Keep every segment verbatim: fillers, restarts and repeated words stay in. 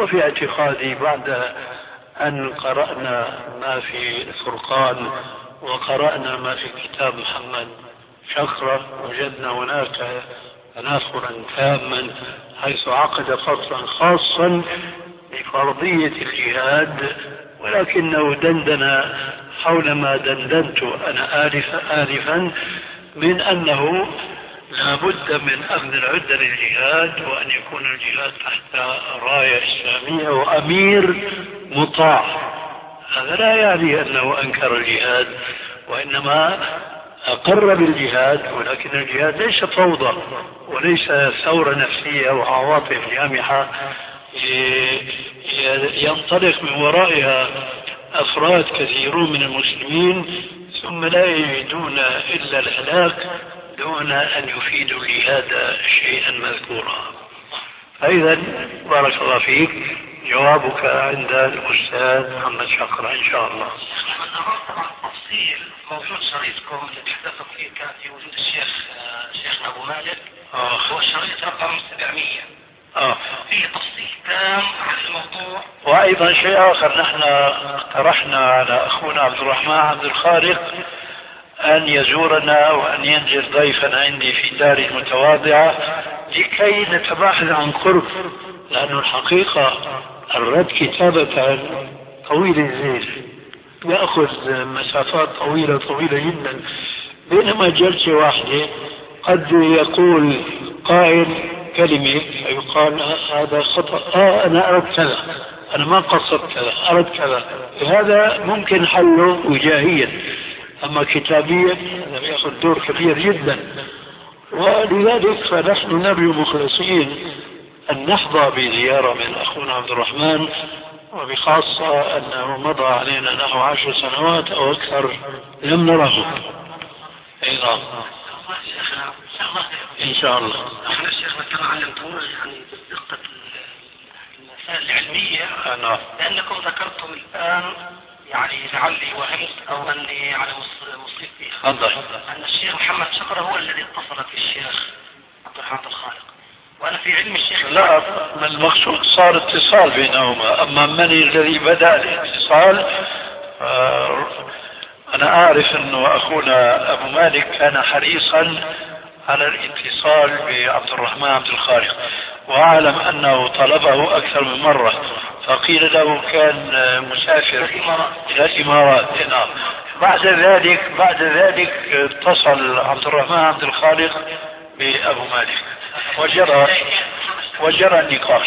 وفي اعتقادي بعد أن قرأنا ما في الفرقان وقرأنا ما في كتاب محمد شقرة وجدنا هناك تناقضا تاما، حيث عقد فصلا خاصا بفرضية الجهاد، ولكنه دندن حول ما دندنت أنا آلفا آلفا من أنه لا بد من أخذ العدة للجهاد، وأن يكون الجهاد تحت راية إسلامية وأمير مطاع. هذا لا يعني أنه أنكر الجهاد، وإنما أقر بالجهاد، ولكن الجهاد ليس فوضى وليس ثورة نفسية وعواطف جامحة ينطلق من ورائها أفراد كثيرون من المسلمين ثم لا يجدون إلا الهلاك دون أن يفيدوا لهذا شيئا مذكورا. أيضا بارك الله فيك، جوابك عند الأستاذ محمد شقرة إن شاء الله. تفصيل موضوع شريطكم اللي تحدثت فيه كان في وجود الشيخ شيخنا أبو مالك، آه. هو الشريط رقم سبعمية. آه. فيه تفصيل تام عن الموضوع. وأيضا شيء آخر، نحن اقترحنا على أخونا عبد الرحمن عبد الخالق أن يزورنا وأن ينزل ضيفا عندي في داري المتواضعة لكي نتباحث عن قرب، لأن الحقيقة الرد كتابة طويل الزيل يأخذ مسافات طويلة طويلة جدا، بينما جلسة واحدة قد يقول قائل كلمة فيقال هذا خطأ، آه أنا أردت كذا، أنا ما قصدت كذا، أردت كذا. هذا ممكن حله وجاهيا، أما كتابيا هذا يأخذ دور كبير جدا. ولذلك فنحن نرجو مخلصين أن نحظى بزيارة من أخونا عبد الرحمن، وبخاصة أنه مضى علينا نحو عشر سنوات أو أكثر لم نره. أيضا إن شاء الله. احنا الشيخنا كما علمتونا يعني بدقة المسائل العلمية، نعم. لأنكم ذكرتم الآن يعني لعلي وهمت أو أني على مصيب فيها أن الشيخ محمد شقرة هو الذي اتصل بالشيخ عبد الرحمن الخالق، وأنا في علم الشيخ لا، من المقصود صار اتصال بينهما، أما من الذي بدأ الاتصال آه أنا أعرف أنه أخونا أبو مالك كان حريصا على الاتصال بعبد الرحمن عبد الخالق، وأعلم أنه طلبه أكثر من مرة، فقيل له كان مسافر إلى الإمارات. بعد ذلك بعد ذلك اتصل عبد الرحمن عبد الخالق بأبو مالك وجرى وجرى النقاش.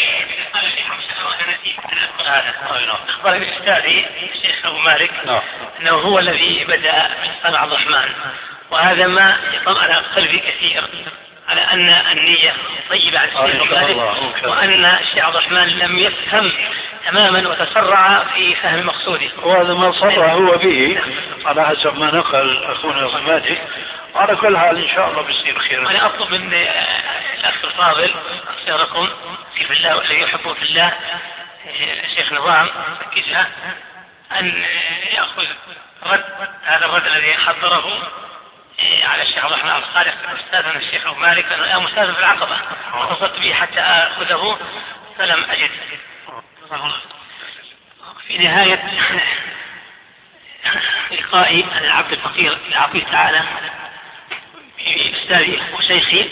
أخبر الأستاذي الشيخ أبو مالك أنه هو الذي بدأ اتصال عبد الرحمن، وهذا ما يطلع على قلبي كثير على أن النية طيبة عن الشيخ أبو مالك، وأن الشيخ عبد الرحمن لم يفهم تماما وتسرع في فهم مقصوده، وهذا ما صرع هو به على حسب ما نقل أخونا أبو مالك. على كل حال إن شاء الله بيصير خير. أنا أطلب من الأخ الفاضل أخيركم في الله والذي يحبه في الله الشيخ نظام كذا أن يأخذ رد هذا الرد الذي حضره على الشيخ عبد الرحمن الخالق أستاذنا الشيخ أبو مالك. أنا الآن مستاذ في العقبة واتصلت به حتى أخذه فلم أجد. في نهاية لقائي أنا العبد الفقير لعطيه تعالى أستاذي وشيخي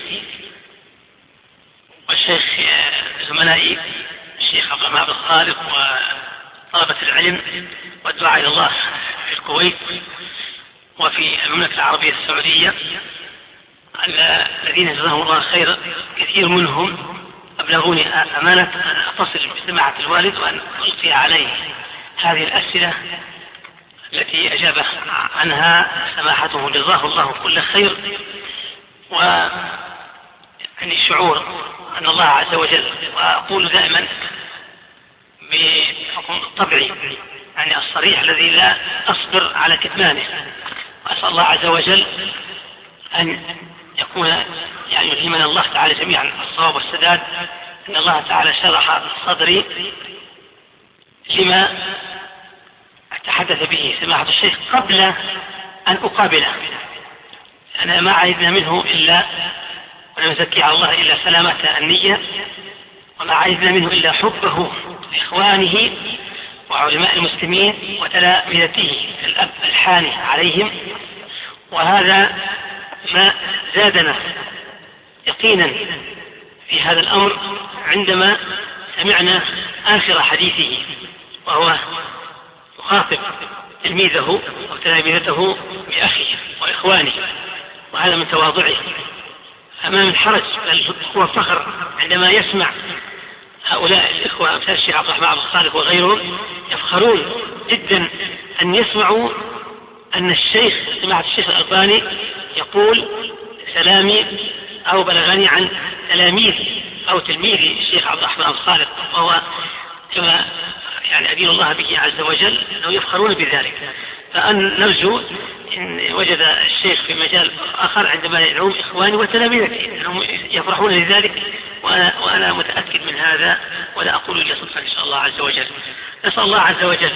والشيخ زملائي الشيخ عبد الرحمن عبد الخالق وطلبة العلم والدعاء إلى الله في الكويت وفي المملكة العربية السعودية الذين جزاهم الله خيرا. كثير منهم أبلغوني أمانة أن أتصل بسماحة الوالد وأن ألقي عليه هذه الأسئلة التي أجاب عنها سماحته جزاه الله كل خير، وعني الشعور أن الله عز وجل، وأقول دائما بحكم طبعي يعني الصريح الذي لا أصبر على كتمانه، وأسأل الله عز وجل أن يكون يعني يلهمنا الله تعالى جميعا الصواب والسداد. أن الله تعالى شرح صدري لما تحدث به سماحة الشيخ قبل أن أقابله. أنا ما عايزنا منه إلا ولم نزكي على الله إلا سلامة النية، وما عايزنا منه إلا حبه إخوانه وعلماء المسلمين وتلامذته الأب الحاني عليهم. وهذا ما زادنا يقينا في هذا الأمر عندما سمعنا آخر حديثه وهو يخاطب تلميذه وتلامذته بأخيه وإخوانه، وهذا من تواضعه أمام الحرج، بل هو فخر عندما يسمع هؤلاء الإخوة أمثال الشيخ عبد الرحمن عبد الخالق وغيرهم يفخرون جدا أن يسمعوا أن الشيخ سماحة الشيخ الألباني يقول سلامي أو بلغني عن تلاميذي أو تلميذي الشيخ عبد الرحمن عبد الخالق، وهو كما يعني أدين الله به عز وجل أنه يفخرون بذلك. فأن نرجو إن وجد الشيخ في مجال آخر عندما يدعون إخواني وتلاميذتي أنهم يفرحون لذلك، وأنا, وأنا متأكد من هذا ولا أقول إلا صدقا إن شاء الله عز وجل. نسأل الله عز وجل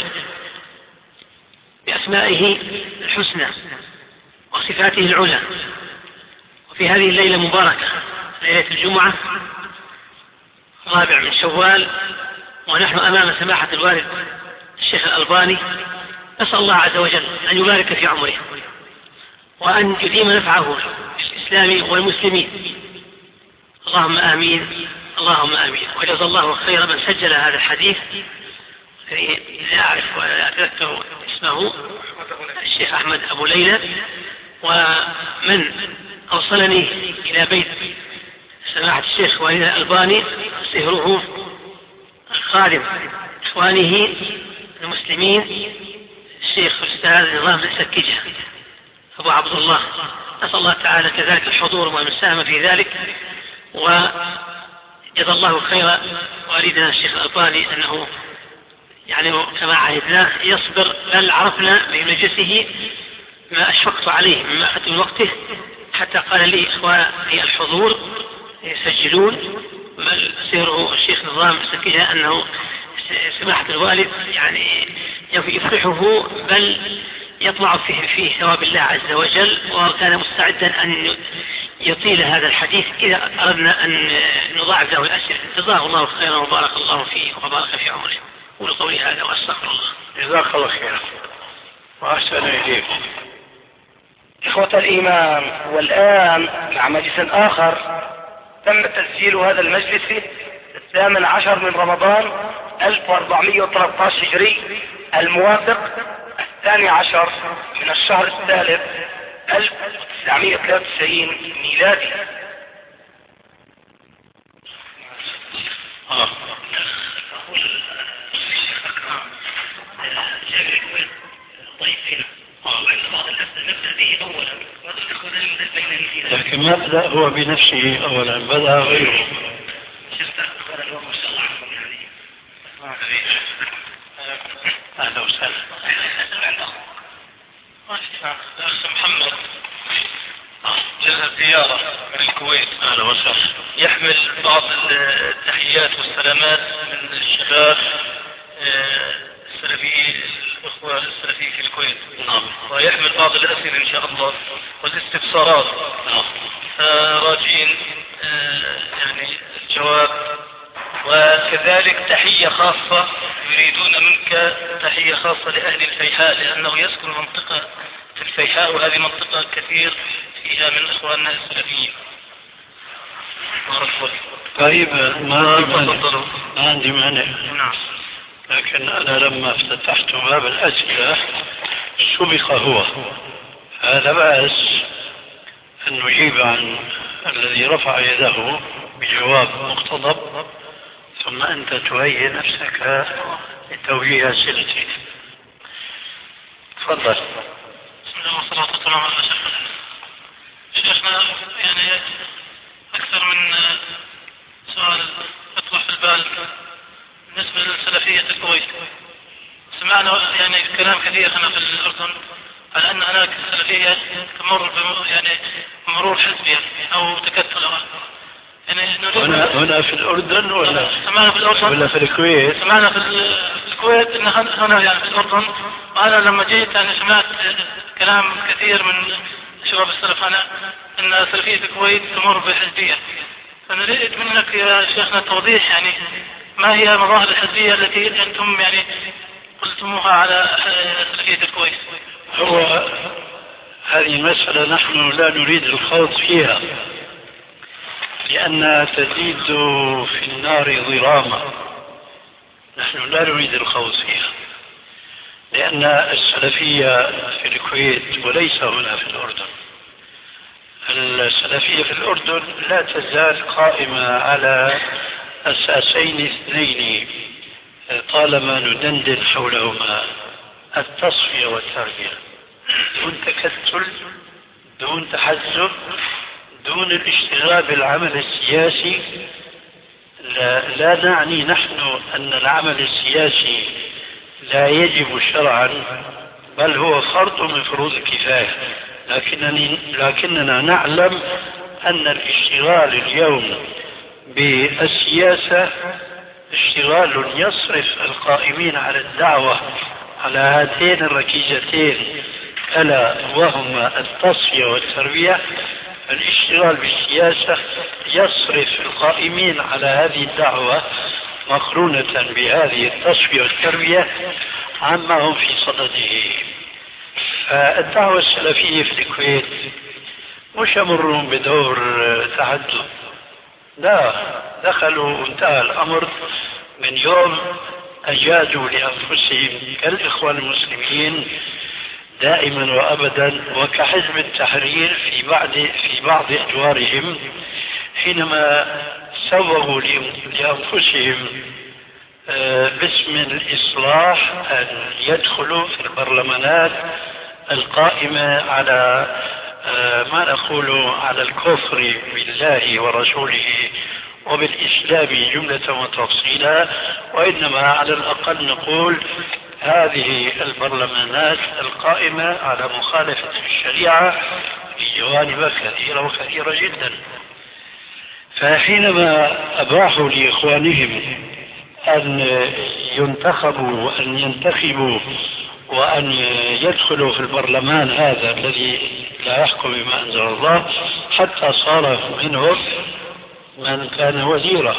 بأسمائه الحسنى وصفاته العلى وفي هذه الليلة المباركة ليلة الجمعة الرابع من شوال ونحن أمام سماحة الوالد الشيخ الألباني، نسأل الله عز وجل أن يبارك في عمره وأن يديم نفعه للإسلام والمسلمين. اللهم آمين اللهم آمين. وجزا الله خير من سجل هذا الحديث لا أعرف ولا أتذكر اسمه، الشيخ أحمد أبو ليلى، ومن أوصلني إلى بيت سماحة الشيخ والد الألباني سهره الخادم إخوانه المسلمين الشيخ الأستاذ نظام السكيجة أبو عبد الله. نسأل الله تعالى كذلك الحضور والمساهمة في ذلك، وجزا الله خير والدنا الشيخ الألباني أنه يعني كما عهدناه يصبر، بل عرفنا من مجلسه ما أشفقت عليه مما أخذت من وقته حتى قال لي إخواني الحضور يسجلون بل سيره الشيخ نظام السكيجة أنه سماحة الوالد يعني يفرحه بل يطمع فيه, فيه ثواب الله عز وجل، وكان مستعدا أن يطيل هذا الحديث إذا أردنا أن نضاعف له الأسئلة. جزاه الله خيرا وبارك الله فيه وبارك في عمره. قولوا قولي هذا وأستغفر الله. جزاك الله خيرا وأحسن إليك. إخوة الإيمان، والآن مع مجلس آخر تم تسجيل هذا المجلس في الثامن عشر من رمضان ألف وأربعمائة وثلاثة عشر هجري الموافق الثاني عشر من الشهر الثالث ألف وتسعمائة وثلاثة وتسعين ميلادي. آه. لكن ما بدأ هو بنفسه أولا، بدأ غيره. أهلا وسهلا. الأخ محمد جاء زيارة من الكويت. أهلا وسهلا. يحمل بعض التحيات والسلامات من الشباب السلفيين الأخوة السلفيين في الكويت. نعم. ويحمل بعض الأسئلة إن شاء الله والاستفسارات. نعم. راجين يعني الجواب، وكذلك تحية خاصة يريدون منك تحية خاصة لأهل الفيحاء، لأنه يسكن منطقة في الفيحاء وهذه منطقة كثير فيها من إخواننا السلفيين. طيب ما عندي مانع. ما عندي مانع. نعم. لكن أنا لما افتتحت باب الأسئلة سبق هو، هذا بأس أن نجيب عن الذي رفع يده بجواب مقتضب ثم أنت تهيئ نفسك لتوجيه أسئلتي. تفضل. بسم الله والصلاة والسلام على رسول الله. شيخنا يعني أكثر من سؤال يطرح في البال بالنسبة للسلفية الكويت. سمعنا يعني كلام كثير هنا في الأردن على أن هناك السلفية تمر يعني مرور حزبي أو تكتل. يعني هنا هنا في الأردن ولا سمعنا في الأردن ولا في الكويت؟ سمعنا في الكويت إن هنا يعني في الأردن. وأنا لما جيت يعني سمعت كلام كثير من شباب السلف أنا أن سلفية الكويت تمر بحزبية. فنريد منك يا شيخنا توضيح يعني ما هي المظاهر الحزبية التي أنتم يعني قلتموها على سلفية الكويت؟ هو هذه المسألة نحن لا نريد الخوض فيها، لأنها تزيد في النار ضراما. نحن لا نريد الخوض فيها، لأن السلفية في الكويت وليس هنا في الأردن. السلفية في الأردن لا تزال قائمة على أساسين اثنين طالما ندندن حولهما: التصفية والتربية، دون تكتل، دون تحزب، دون الاشتغال بالعمل السياسي. لا, لا نعني نحن أن العمل السياسي لا يجب شرعا، بل هو فرض من فروض الكفاية، لكنني لكننا نعلم أن الاشتغال اليوم بالسياسة اشتغال يصرف القائمين على الدعوة على هاتين الركيزتين، ألا وهما التصفية والتربية. الاشتغال بالسياسة يصرف القائمين على هذه الدعوة مقرونة بهذه التصفية والتربية عما هم في صدده. الدعوة السلفية في الكويت مش يمرون بدور تحدث، لا، دخلوا وانتهى الأمر من يوم أجازوا لأنفسهم كالإخوان المسلمين دائما وأبدا، وكحزب التحرير في بعض في بعض أدوارهم حينما سوغوا لأنفسهم باسم الإصلاح أن يدخلوا في البرلمانات القائمة على ما نقول على الكفر بالله ورسوله وبالإسلام جملة وتفصيلا، وإنما على الأقل نقول هذه البرلمانات القائمة على مخالفة الشريعة في جوانب كثيرة وكثيرة جدا. فحينما أباحوا لإخوانهم أن ينتخبوا وأن ينتخبوا وأن يدخلوا في البرلمان هذا الذي لا يحكم بما أنزل الله، حتى صار منهم من كان وزيرا.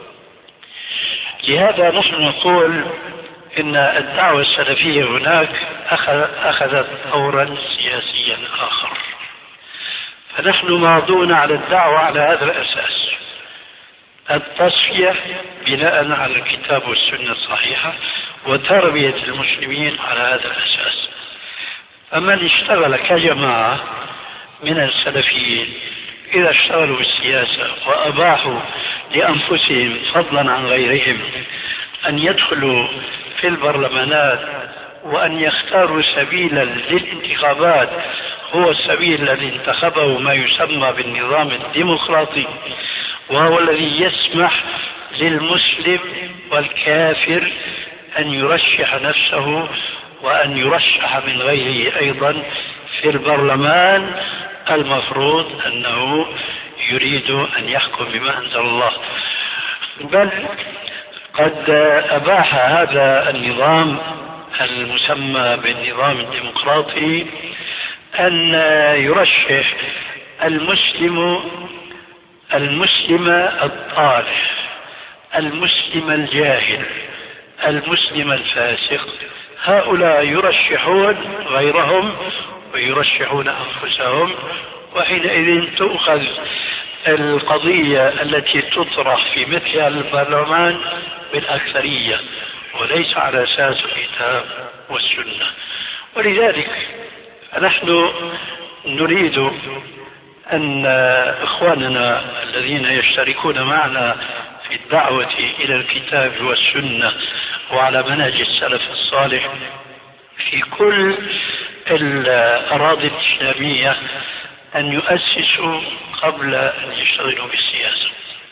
لهذا نحن نقول إن الدعوة السلفية هناك أخذت دورا سياسيا آخر، فنحن ماضون على الدعوة على هذا الأساس: التصفية بناء على الكتاب والسنة الصحيحة، وتربية المسلمين على هذا الأساس. فمن اشتغل كجماعة من السلفيين إذا اشتغلوا بالسياسة وأباحوا لأنفسهم فضلا عن غيرهم أن يدخلوا في البرلمانات وأن يختاروا سبيلا للانتخابات هو السبيل الذي انتخبه ما يسمى بالنظام الديمقراطي، وهو الذي يسمح للمسلم والكافر أن يرشح نفسه وأن يرشح من غيره أيضا في البرلمان، المفروض أنه يريد أن يحكم بما أنزل الله. بل قد أباح هذا النظام المسمى بالنظام الديمقراطي أن يرشح المسلم المسلم الطالح، المسلم الجاهل، المسلم الفاسق، هؤلاء يرشحون غيرهم ويرشحون أنفسهم، وحينئذ تؤخذ القضية التي تطرح في مثل البرلمان بالأكثرية وليس على أساس الكتاب والسنة. ولذلك نحن نريد أن إخواننا الذين يشتركون معنا في الدعوة إلى الكتاب والسنة وعلى منهج السلف الصالح في كل الأراضي الإسلامية أن يؤسسوا قبل أن يشتغلوا بالسياسة.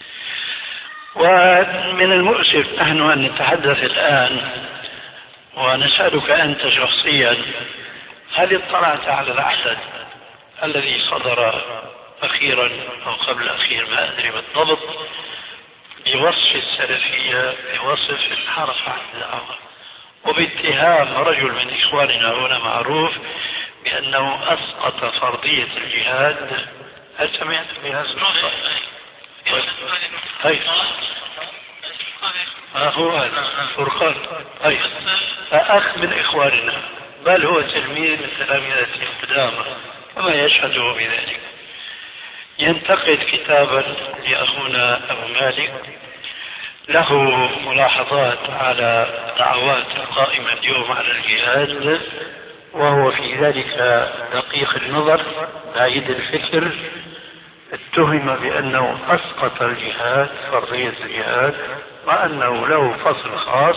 ومن المؤسف نحن أن نتحدث الآن ونسألك أنت شخصيا: هل اطلعت على العدد الذي صدر أخيرا أو قبل أخير ما أدري بالضبط بوصف السلفية، بوصف الحرف عن الدعوة، وباتهام رجل من إخواننا هنا معروف بأنه أسقط فرضية الجهاد؟ هل سمعت بهذا النقطة؟ طيب. ها هو هذا فرقان. طيب فأخ من إخواننا، بل هو تلميذ من تلاميذ القدامى وما يشهده بذلك، ينتقد كتابا لأخونا أبو مالك له ملاحظات على دعوات القائمة اليوم على الجهاد، وهو في ذلك دقيق النظر بعيد الفكر، اتهم بأنه أسقط الجهاد، فرضية الجهاد، وأنه له فصل خاص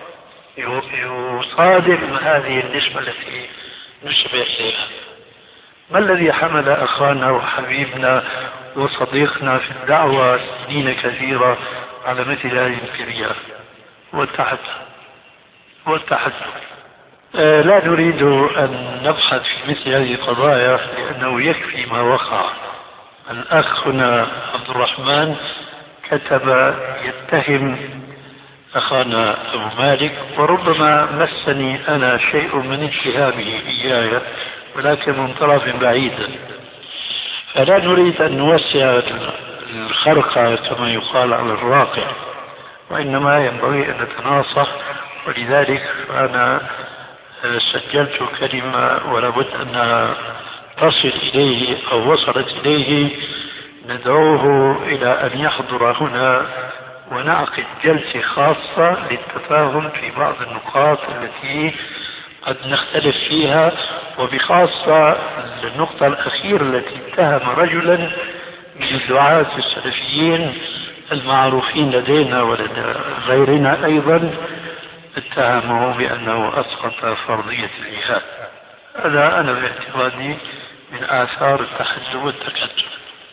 يصادم هذه النسبة التي نسب إليها. ما الذي حمل أخانا وحبيبنا وصديقنا في الدعوة سنين كثيرة على مثل هذه الفرية؟ هو التحدث هو التحدث آه لا نريد أن نبحث في مثل هذه القضايا، لأنه يكفي ما وقع. الأخ هنا عبد الرحمن كتب يتهم أخانا أبو مالك، وربما مسني أنا شيء من اتهامه إياي، ولكن من طرف بعيد. فلا نريد أن نوسع الخرقة كما يقال على الراقع، وإنما ينبغي أن نتناصح. ولذلك أنا سجلت كلمة ولابد أن تصل إليه أو وصلت إليه، ندعوه إلى أن يحضر هنا ونعقد جلسة خاصة للتفاهم في بعض النقاط التي قد نختلف فيها، وبخاصة النقطة الأخيرة التي اتهم رجلا من الدعاة السلفيين المعروفين لدينا ولدى غيرنا أيضا، اتهمه بأنه أسقط فرضية الجهاد. هذا أنا باعتقادي من آثار التحزب والتكتل.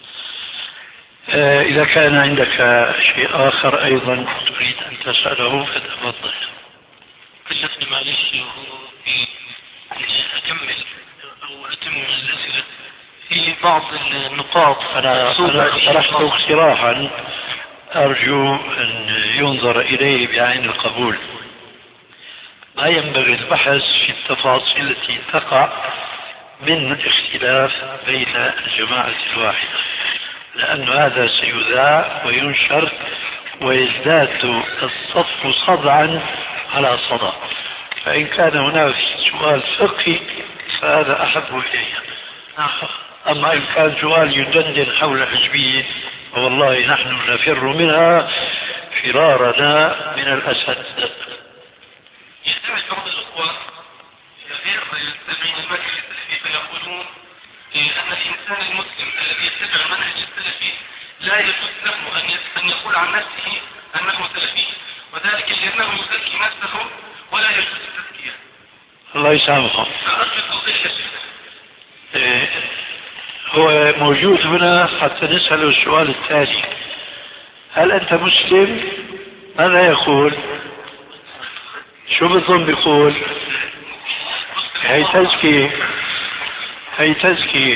آه إذا كان عندك شيء آخر أيضا تريد أن تسأله فتفضل. كلفني معلش في أكمل أو أتم الأسئلة في بعض النقاط. أنا طرحت اقتراحا أرجو أن ينظر إليه بعين القبول. ما ينبغي البحث في التفاصيل التي تقع من اختلاف بين الجماعة الواحدة، لأن هذا سيذاع وينشر ويزداد الصف صدعا على صدع. فإن كان هناك سؤال فقهي فهذا أحب إلي، أما إن كان سؤال يدندن حول حزبية والله نحن نفر منها فرارنا من الأسد. يحتمل بعض الأخوة غير يستمعين المنهج السلفي فيقولون أن الإنسان المسلم الذي يتبع المنهج السلفي لا يجوز له أن يقول عن نفسه أنه سلفي، وذلك لأنه يزكي نفسه ولا يجوز التزكية. الله يسامحه. فأرجو توضيح يا شيخ. إيه هو موجود هنا حتى نسأله السؤال التالي: هل أنت مسلم؟ ماذا يقول؟ شو بظن بيقول؟ هي تزكية، هي تزكية.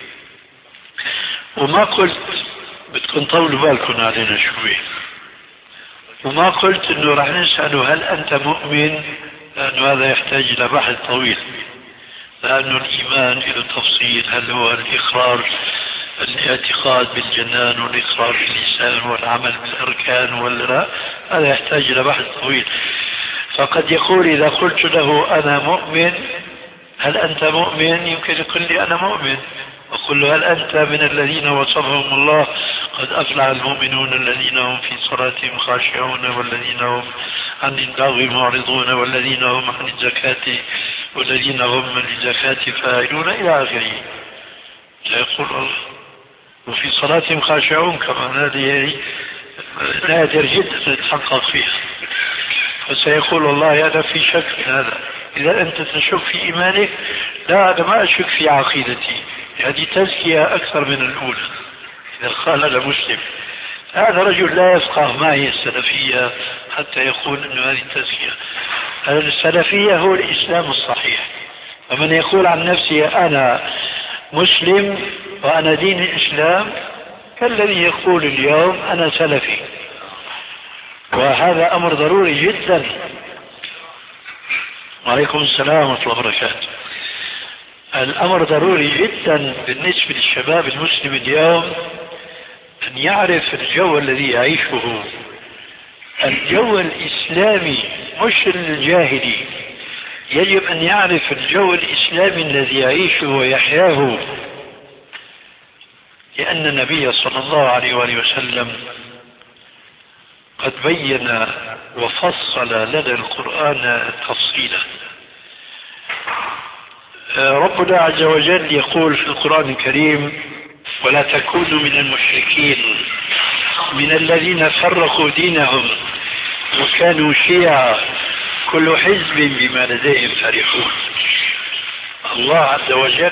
وما قلت بدكم طولوا بالكم علينا شوي، وما قلت انه راح نسأله هل انت مؤمن، لانه هذا يحتاج الى بحث طويل، لانه الايمان له تفصيل. هل هو الاقرار الاعتقاد بالجنان والاقرار باللسان والعمل بالاركان ولا لا؟ هذا يحتاج الى بحث طويل. فقد يقول إذا قلت له أنا مؤمن هل أنت مؤمن، يمكن يقول لي أنا مؤمن، وقل له هل أنت من الذين وصفهم الله قد أفلح المؤمنون الذين هم في صلاتهم خاشعون والذين هم عن اللغو معرضون والذين هم عن الزكاة والذين هم للزكاة فاعلون إلى آخره. سيقول الله وفي صلاتهم خاشعون، كما هذه نادر جدا نتحقق فيها. فسيقول الله أنا في شك في هذا. إذا أنت تشك في إيمانك، لا أنا ما أشك في عقيدتي، هذه تزكية أكثر من الأولى. إذا قال أنا مسلم، هذا رجل لا يفقه ما هي السلفية حتى يقول أنه هذه التزكية. السلفية هو الإسلام الصحيح. ومن يقول عن نفسه أنا مسلم وأنا دين الإسلام كالذي يقول اليوم أنا سلفي، وهذا أمر ضروري جدا. وعليكم السلام ورحمة الله وبركاته. الأمر ضروري جدا بالنسبة للشباب المسلم اليوم أن يعرف الجو الذي يعيشه الجو الإسلامي مش الجاهلي. يجب أن يعرف الجو الإسلامي الذي يعيشه ويحياه، لأن النبي صلى الله عليه وآله وسلم قد بين وفصل لنا القرآن تفصيلا. ربنا عز وجل يقول في القرآن الكريم: ولا تكونوا من المشركين من الذين فرقوا دينهم وكانوا شيعا كل حزب بما لديهم فرحون. الله عز وجل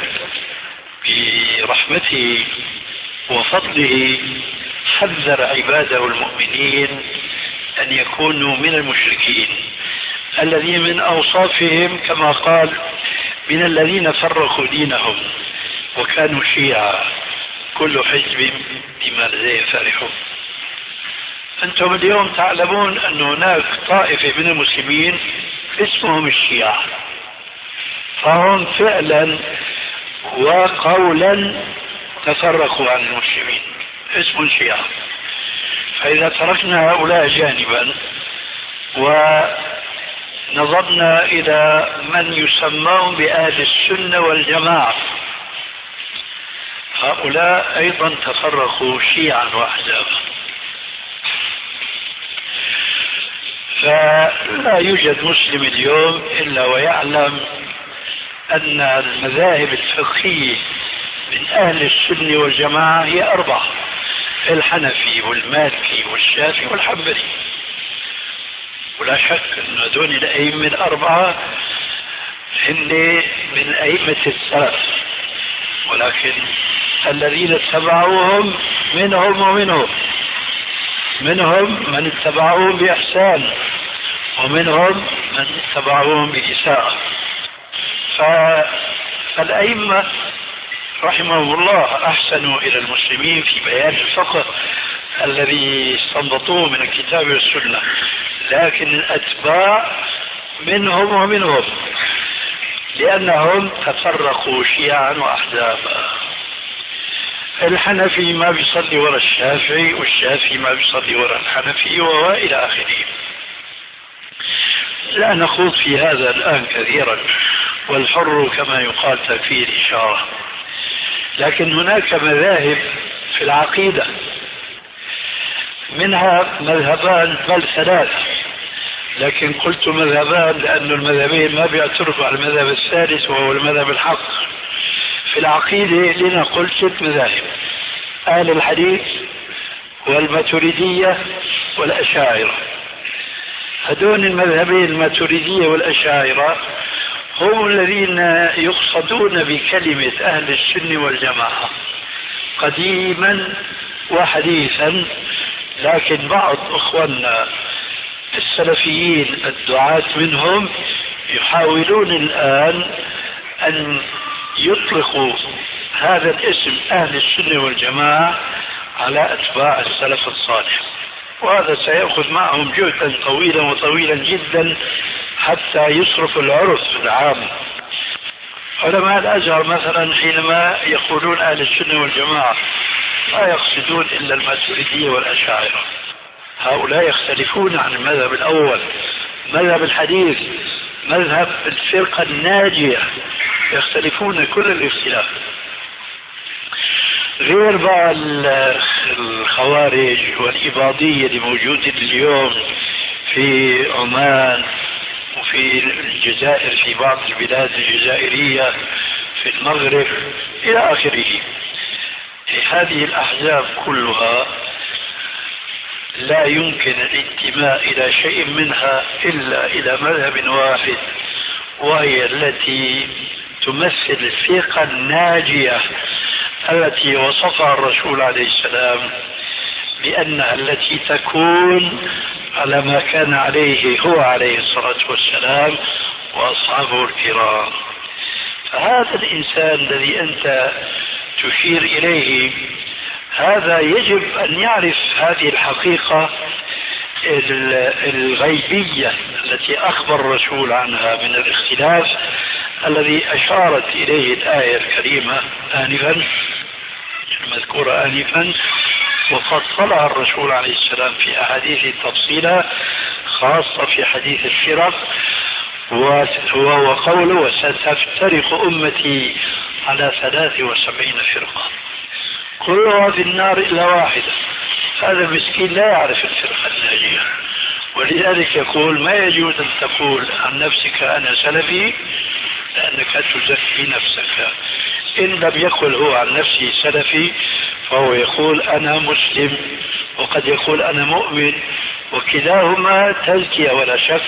برحمته وفضله حذر عباده المؤمنين أن يكونوا من المشركين الذين من أوصافهم كما قال: من الذين فرقوا دينهم وكانوا شيعا كل حزب بما لديهم فرحون. أنتم اليوم تعلمون أن هناك طائفة من المسلمين اسمهم الشيعة، فهم فعلا وقولا تفرقوا عن المسلمين، اسم الشيعة. فإذا تركنا هؤلاء جانبا ونظرنا إلى من يسمون بأهل السنة والجماعة، هؤلاء أيضا تفرقوا شيعا وأحزابا. فلا يوجد مسلم اليوم إلا ويعلم أن المذاهب الفقهية من أهل السنة والجماعة هي أربعة: الحنفي والمالكي والشافعي والحنبلي. ولا شك أن هذول الأئمة الأربعة هن من أئمة السلف، ولكن الذين اتبعوهم منهم ومنهم، منهم من اتبعوهم بإحسان ومنهم من اتبعوهم بإساءة. فالأئمة رحمهم الله أحسنوا إلى المسلمين في بيان الفقه الذي استنبطوه من الكتاب والسنة، لكن الأتباع منهم ومنهم، لأنهم تفرقوا شيعا وأحزابا. الحنفي ما بيصلي وراء الشافعي، والشافعي ما بيصلي وراء الحنفي، وإلى آخره. لا نخوض في هذا الآن كثيرا، والحر كما يقال تكفيه الإشارة. لكن هناك مذاهب في العقيدة، منها مذهبان بل ثلاث، لكن قلت مذهبان لأن المذهبين ما بيعترفوا على المذهب الثالث وهو المذهب الحق. في العقيدة لنا قلت ست مذاهب: أهل الحديث والماتريدية والأشاعرة. هذول المذهبين الماتريدية والأشاعرة هم الذين يقصدون بكلمة أهل السنة والجماعة قديما وحديثا، لكن بعض أخواننا السلفيين الدعاة منهم يحاولون الآن أن يطلقوا هذا الاسم أهل السنة والجماعة على أتباع السلف الصالح، وهذا سيأخذ معهم جهدا طويلا وطويلا جدا حتى يصرف العرف العام. علماء الأزهر مثلا حينما يقولون أهل السنة والجماعة لا يقصدون إلا الماتريدية والأشاعرة، هؤلاء يختلفون عن المذهب الأول. مذهب الحديث مذهب الفرقة الناجية، يختلفون كل الاختلاف. غير بقى الخوارج والإباضية اللي موجودة اليوم في عمان وفي الجزائر، في بعض البلاد الجزائرية، في المغرب إلى آخره. هذه الأحزاب كلها لا يمكن الانتماء إلى شيء منها إلا إلى مذهب واحد، وهي التي تمثل الفرقة الناجية التي وصفها الرسول عليه السلام بأنها التي تكون على ما كان عليه هو عليه الصلاة والسلام وأصحابه الكرام. فهذا الإنسان الذي أنت تشير إليه هذا يجب أن يعرف هذه الحقيقة الغيبية التي أخبر الرسول عنها من الاختلاف الذي أشارت إليه الآية الكريمة آنفا المذكورة آنفا: وفصلها الرسول عليه السلام في أحاديث تفصيلا، خاصة في حديث الفرق، وهو قوله وستفترق أمتي على ثلاث وسبعين فرقة كلها في النار إلا واحدة. هذا المسكين لا يعرف الفرقة الناجية، ولذلك يقول ما يجوز أن تقول عن نفسك أنا سلفي لأنك تزكي نفسك. إن لم يقل هو عن نفسه سلفي فهو يقول أنا مسلم، وقد يقول أنا مؤمن، وكلاهما تزكية ولا شك.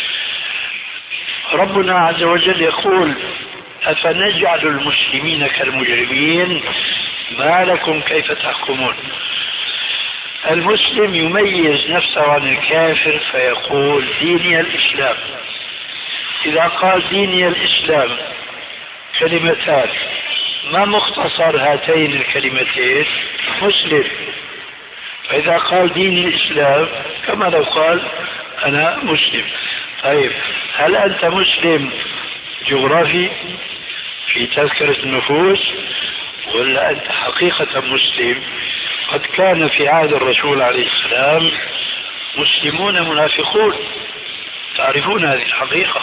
ربنا عز وجل يقول أفنجعل المسلمين كالمجرمين ما لكم كيف تحكمون. المسلم يميز نفسه عن الكافر فيقول ديني الإسلام. إذا قال ديني الإسلام كلمتان، ما مختصر هاتين الكلمتين؟ مسلم. فإذا قال ديني الإسلام كما لو قال أنا مسلم. طيب هل أنت مسلم جغرافي في تذكرة النفوس، ولا أنت حقيقة مسلم؟ قد كان في عهد الرسول عليه السلام مسلمون منافقون، تعرفون هذه الحقيقة،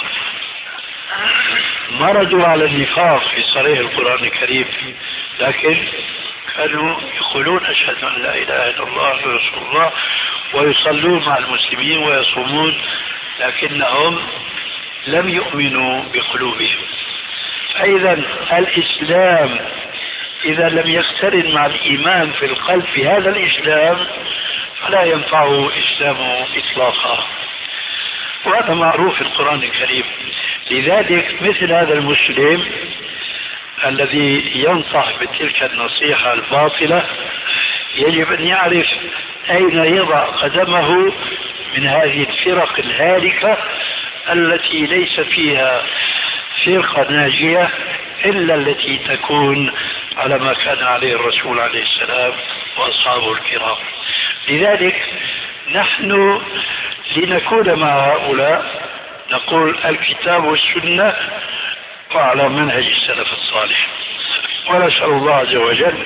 مرضوا على النفاق في صريح القرآن الكريم، لكن كانوا يقولون أشهد أن لا إله إلا الله ورسول الله، ويصلون مع المسلمين ويصومون، لكنهم لم يؤمنوا بقلوبهم. فإذا الإسلام إذا لم يقترن مع الإيمان في القلب في هذا الإسلام فلا ينفعه إسلامه إطلاقا، وهذا معروف في القرآن الكريم. لذلك مثل هذا المسلم الذي ينصح بتلك النصيحة الباطلة يجب أن يعرف أين يضع قدمه من هذه الفرق الهالكة التي ليس فيها فرقة ناجية إلا التي تكون على ما كان عليه الرسول عليه السلام وأصحابه الكرام. لذلك نحن لنكون مع هؤلاء نقول الكتاب والسنة وعلى منهج السلف الصالح، ونسأل الله عز وجل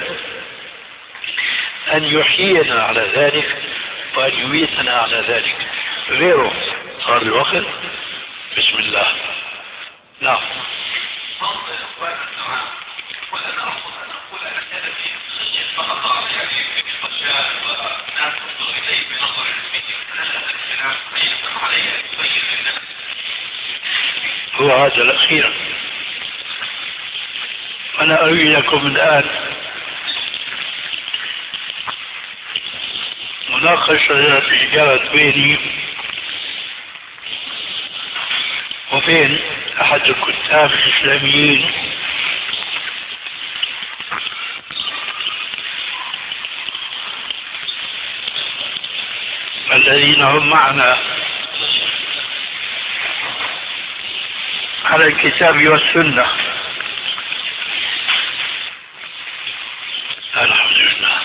أن يحيينا على ذلك وأن يميتنا على ذلك. غيره صار الوقت. بسم الله. نعم. هو هذا الأخير. أنا أروي لكم الآن مناقشة جرت بيني وبين أحد الكتاب الإسلاميين الذين هم معنا على الكتاب والسنة. الحمد لله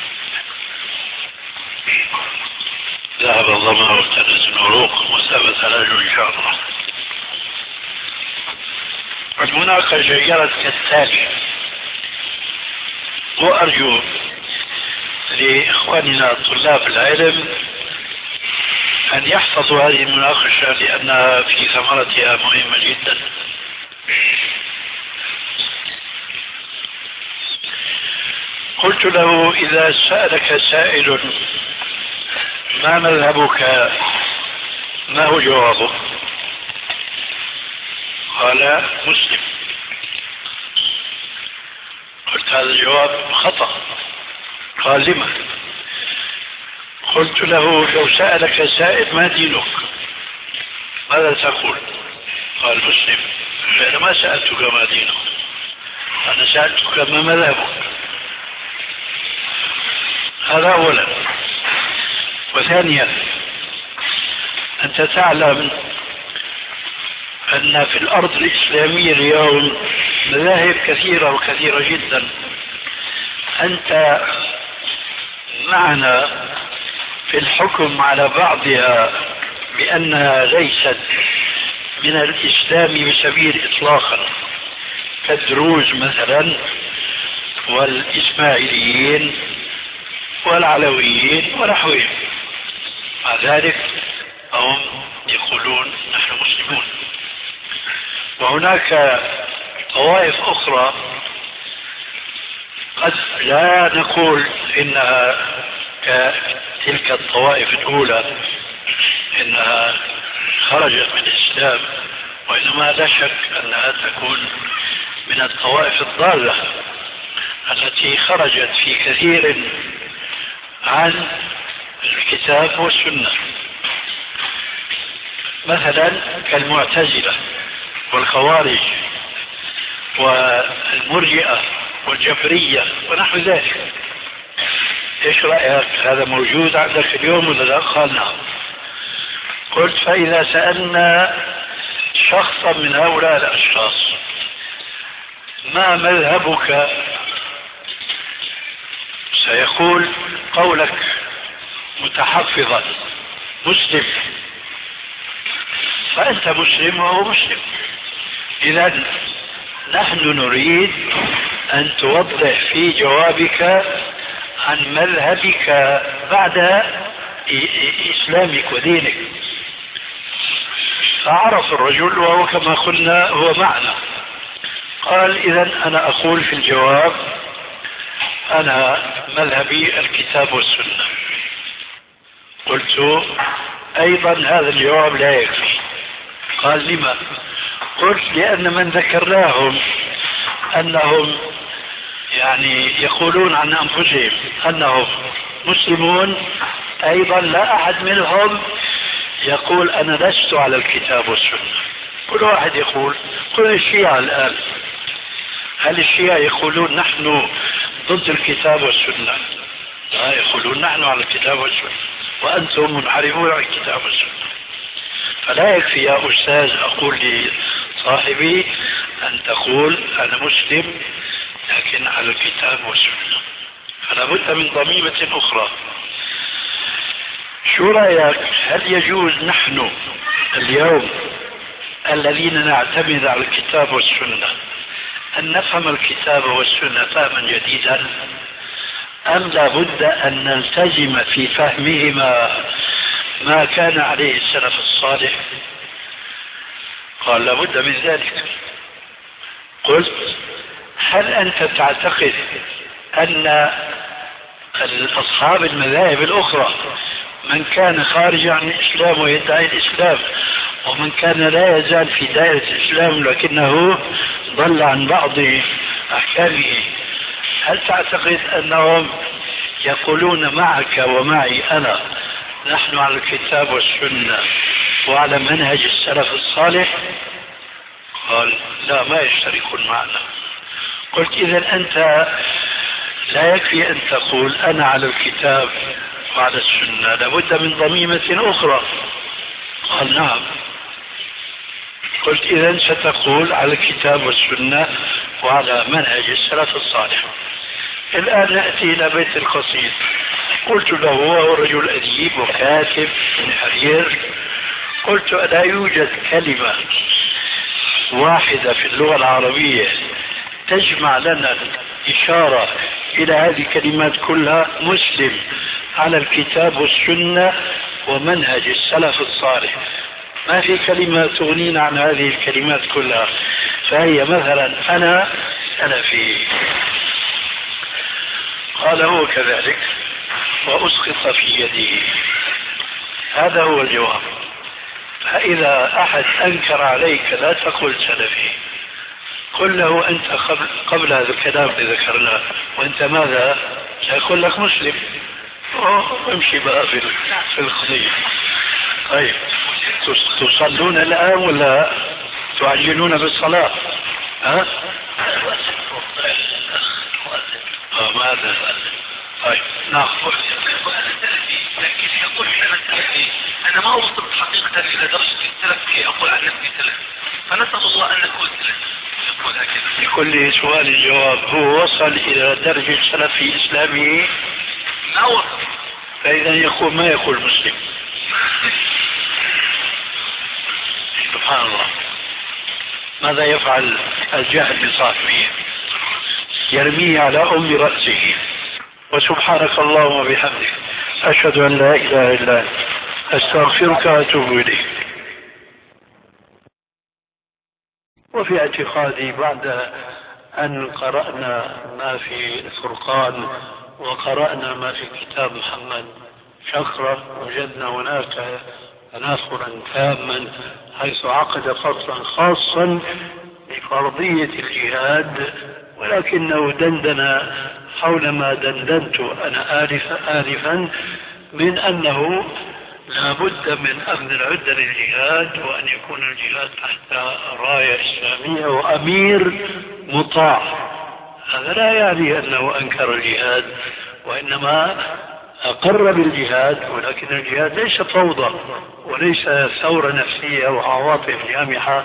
ذهب الظما وابتدت العروق وثبت الأجر إن شاء الله. المناقشة جرت كالتالي، وأرجو لإخواننا طلاب العلم أن يحفظوا هذه المناقشة لأنها في ثمرتها مهمة جدا. قلت له إذا سألك سائل ما مذهبك ما هو جوابه؟ قال مسلم. قلت هذا الجواب خطأ. قال لما؟ قلت له لو سألك سائل ما دينك ماذا تقول؟ قال مسلم. أنا ما سألتك ما دينك، أنا سألتك ما مذهبك. هذا أولا. وثانيا أنت تعلم أن في الأرض الإسلامية اليوم مذاهب كثيرة وكثيرة جدا. أنت معنا في الحكم على بعضها بأنها ليست من الإسلام بسبيل إطلاقا، كالدروز مثلا والإسماعيليين والعلويين ونحوهم. مع ذلك هم يقولون نحن مسلمون. وهناك طوائف أخرى قد لا نقول إنها كتلك الطوائف الأولى إنها خرجت من الإسلام، وإنما لا شك أنها تكون من الطوائف الضالة التي خرجت في كثير عن الكتاب والسنة، مثلا كالمعتزلة والخوارج والمرجئة والجبرية ونحو ذلك. ايش رأيك؟ هذا موجود عندك اليوم ولا لا؟ قال نعم. قلت فإذا سألنا شخصا من هؤلاء الأشخاص ما مذهبك، سيقول قولك متحفظا مسلم، فأنت مسلم وهو مسلم. إذن نحن نريد أن توضح في جوابك عن مذهبك بعد إسلامك ودينك. فعرف الرجل وهو كما قلنا هو معنا، قال إذن أنا أقول في الجواب أنا مذهبي الكتاب والسنة. قلت أيضا هذا الجواب لا يكفي. قال لما؟ قلت لأن من ذكرناهم أنهم يعني يقولون عن أنفسهم أنهم مسلمون، أيضا لا أحد منهم يقول أنا لست على الكتاب والسنة. كل واحد يقول، كل الشيعة الآن، هل الشيعة يقولون نحن ضد الكتاب والسنة؟ لا، يقولون نحن على الكتاب والسنة وأنتم منحرفون عن الكتاب والسنة. فلا يكفي يا أستاذ أقول لصاحبي أن تقول أنا مسلم لكن على الكتاب والسنة، فلا بد من ضميمة أخرى. شو رأيك؟ هل يجوز نحن اليوم الذين نعتمد على الكتاب والسنة أن نفهم الكتاب والسنة فهما جديدا، أم لا بد أن نلتزم في فهمهما ما كان عليه السلف الصالح؟ قال لا بد من ذلك. قلت هل أنت تعتقد أن أصحاب المذاهب الأخرى من كان خارج عن الإسلام ويدعي الإسلام ومن كان لا يزال في دائرة الإسلام لكنه ضل عن بعض أحكامه، هل تعتقد أنهم يقولون معك ومعي أنا نحن على الكتاب والسنة وعلى منهج السلف الصالح؟ قال لا، ما يشتركون معنا. قلت إذن أنت لا يكفي أن تقول أنا على الكتاب وعلى السنة، لابد من ضميمة أخرى. قال نعم. قلت إذن ستقول على الكتاب والسنة وعلى منهج السلف الصالح. الآن نأتي إلى بيت القصيد. قلت له وهو رجل أديب وكاتب من حرير، قلت لا يوجد كلمة واحدة في اللغة العربية تجمع لنا إشارة إلى هذه الكلمات كلها مسلم على الكتاب والسنة ومنهج السلف الصالح؟ ما في كلمة تغنينا عن هذه الكلمات كلها. فهي مثلا أنا سلفي. قال هو كذلك وأسقط في يده. هذا هو الجواب. فإذا أحد أنكر عليك لا تقل سلفي، قل له أنت قبل, قبل هذا الكلام اللي ذكرناه وأنت ماذا؟ سيقول لك مسلم. امشي بقى في القضية. طيب تصلون الآن ولا تعجلون بالصلاة؟ ها؟ اه ماذا؟ طيب نعم. لكن يقول أنا سلفي، أنا ما أوصل حقيقة إلى درجة السلف كي أقول عن نفسي سلفي، فنسأل الله أن نكون سلفي. يقول هكذا. لكل سؤال الجواب. هو وصل إلى درجة السلف في إسلامه؟ ما وصل. فإذا يقول ما يقول مسلم. سبحان الله. ماذا يفعل الجهل بصاحبه؟ يرميه على أم رأسه. وسبحانك اللهم وبحمدك أشهد أن لا إله إلا أنت أستغفرك وأتوب إليك. وفي اعتقادي بعد أن قرأنا ما في الفرقان وقرأنا ما في كتاب محمد شقرة وجدنا هناك تناقضا تاما حيث عقد فصلا خاصا بفرضية الجهاد، ولكنه دندن حول ما دندنت أنا آلفا آلفا من أنه لا بد من أخذ العدة للجهاد، وأن يكون الجهاد تحت راية إسلامية وأمير مطاع. هذا لا يعني أنه أنكر الجهاد، وإنما أقر بالجهاد، ولكن الجهاد ليس فوضى وليس ثورة نفسية وعواطف جامحة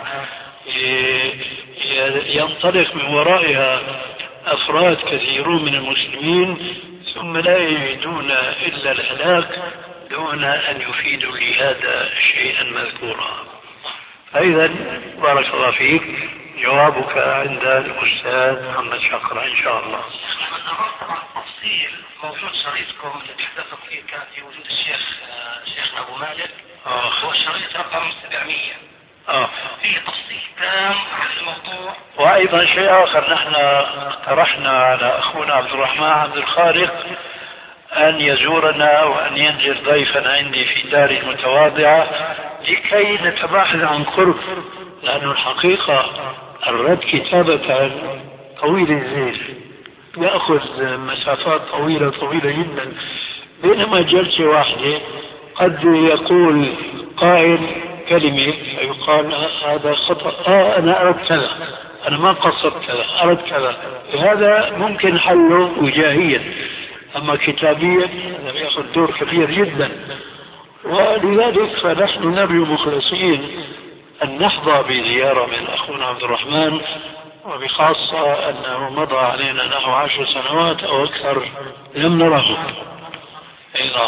ينطلق من ورائها أفراد كثيرون من المسلمين ثم لا يجدون إلا الهلاك دون أن يفيدوا لهذا شيئا مذكورا. فإذا بارك الله فيك، جوابك عند الأستاذ محمد شقرة إن شاء الله. تفصيل موجود شريطكم اللي تحدثت فيه كان في وجود الشيخ شيخنا أبو مالك، آه. هو الشريط رقم سبعمية. آه. فيه تفصيل تام عن الموضوع. وأيضا شيء آخر، نحن اقترحنا على أخونا عبد الرحمن عبد الخالق أن يزورنا وأن ينزل ضيفا عندي في داري المتواضعة لكي نتباحث عن قرب، لأن الحقيقة الرد كتابة طويل الزيل يأخذ مسافات طويلة طويلة جدا، بينما جلسة واحدة قد يقول قائل كلمة فيقال هذا خطأ، آه أنا أردت كذا، أنا ما قصدت كذا، أردت كذا. هذا ممكن حله وجاهيا، أما كتابيا هذا يأخذ دور كبير جدا. ولذلك فنحن نرجو مخلصين أن نحظى بزيارة من أخونا عبد الرحمن، وبخاصة أنه مضى علينا نحو عشر سنوات أو أكثر لم نره. أيضا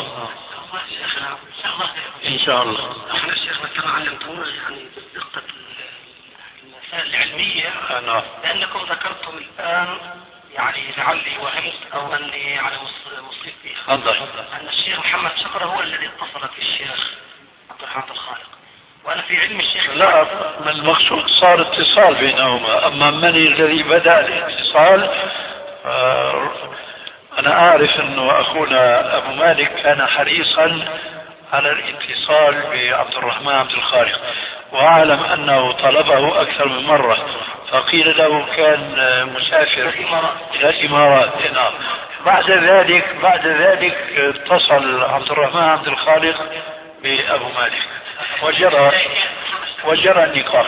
إن شاء الله. احنا الشيخنا كما علمتونا يعني بدقة المسائل العلمية، نعم. لأنكم ذكرتم الآن يعني لعلي وهمت أو أني على مصيب فيها أن الشيخ محمد شقرة هو الذي اتصل بالشيخ عبد الرحمن الخالق، وأنا في علم الشيخ لا، من المقصود صار اتصال بينهما، أما من الذي بدأ الاتصال آه أنا أعرف أنه أخونا أبو مالك كان حريصا على الاتصال بعبد الرحمن عبد الخالق، وأعلم أنه طلبه أكثر من مرة، فقيل له كان مسافر إلى الإمارات. بعد ذلك بعد ذلك اتصل عبد الرحمن عبد الخالق بأبو مالك وجرى وجرى النقاش.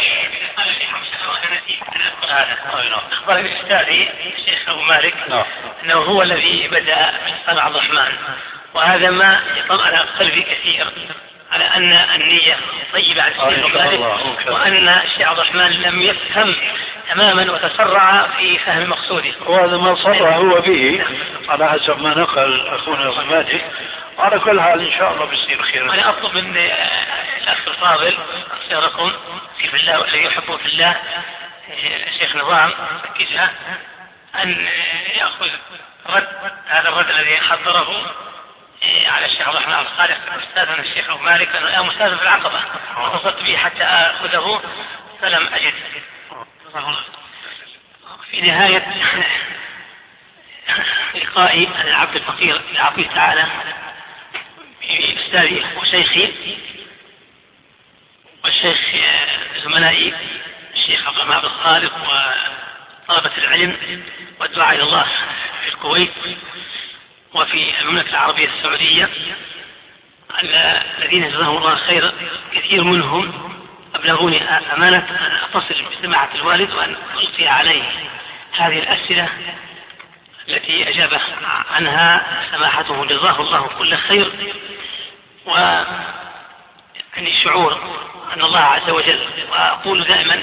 أخبر الأستاذ الشيخ أبو مالك أنه هو الذي بدأ باتصال عبد الرحمن، وهذا ما يطلع على قلبي كثير على أن النية طيبة على الشيخ أبو مالك، وأن الشيخ عبد الرحمن لم يفهم تماما وتسرع في فهم مقصوده، وهذا ما صرح هو به على حسب ما نقل أخونا أبو مالك. وعلى كل حال إن شاء الله بيصير خير. أنا أطلب من الأخ الفاضل سيركم في الله والذي يحبه في الله الشيخ نظام كذا أن يأخذ رد هذا الرد الذي حضره على الشيخ عبد الرحمن الخالق أستاذنا الشيخ أبو مالك، أنا الآن مستاذ في العقبة واتصلت به حتى أخذه فلم أجد. في نهاية لقائي أنا العبد الفقير لعطيه تعالى بأستاذي وشيخي والشيخ زملائي الشيخ عبد الرحمن الخالق وطلبة العلم والدعاء إلى الله في الكويت وفي المملكة العربية السعودية الذين جزاهم الله خير، كثير منهم أبلغوني أمانة أن أتصل بسماحة الوالد وأن ألقي عليه هذه الأسئلة التي أجاب عنها سماحته جزاه الله كل خير، وعني الشعور أن الله عز وجل، وأقول دائما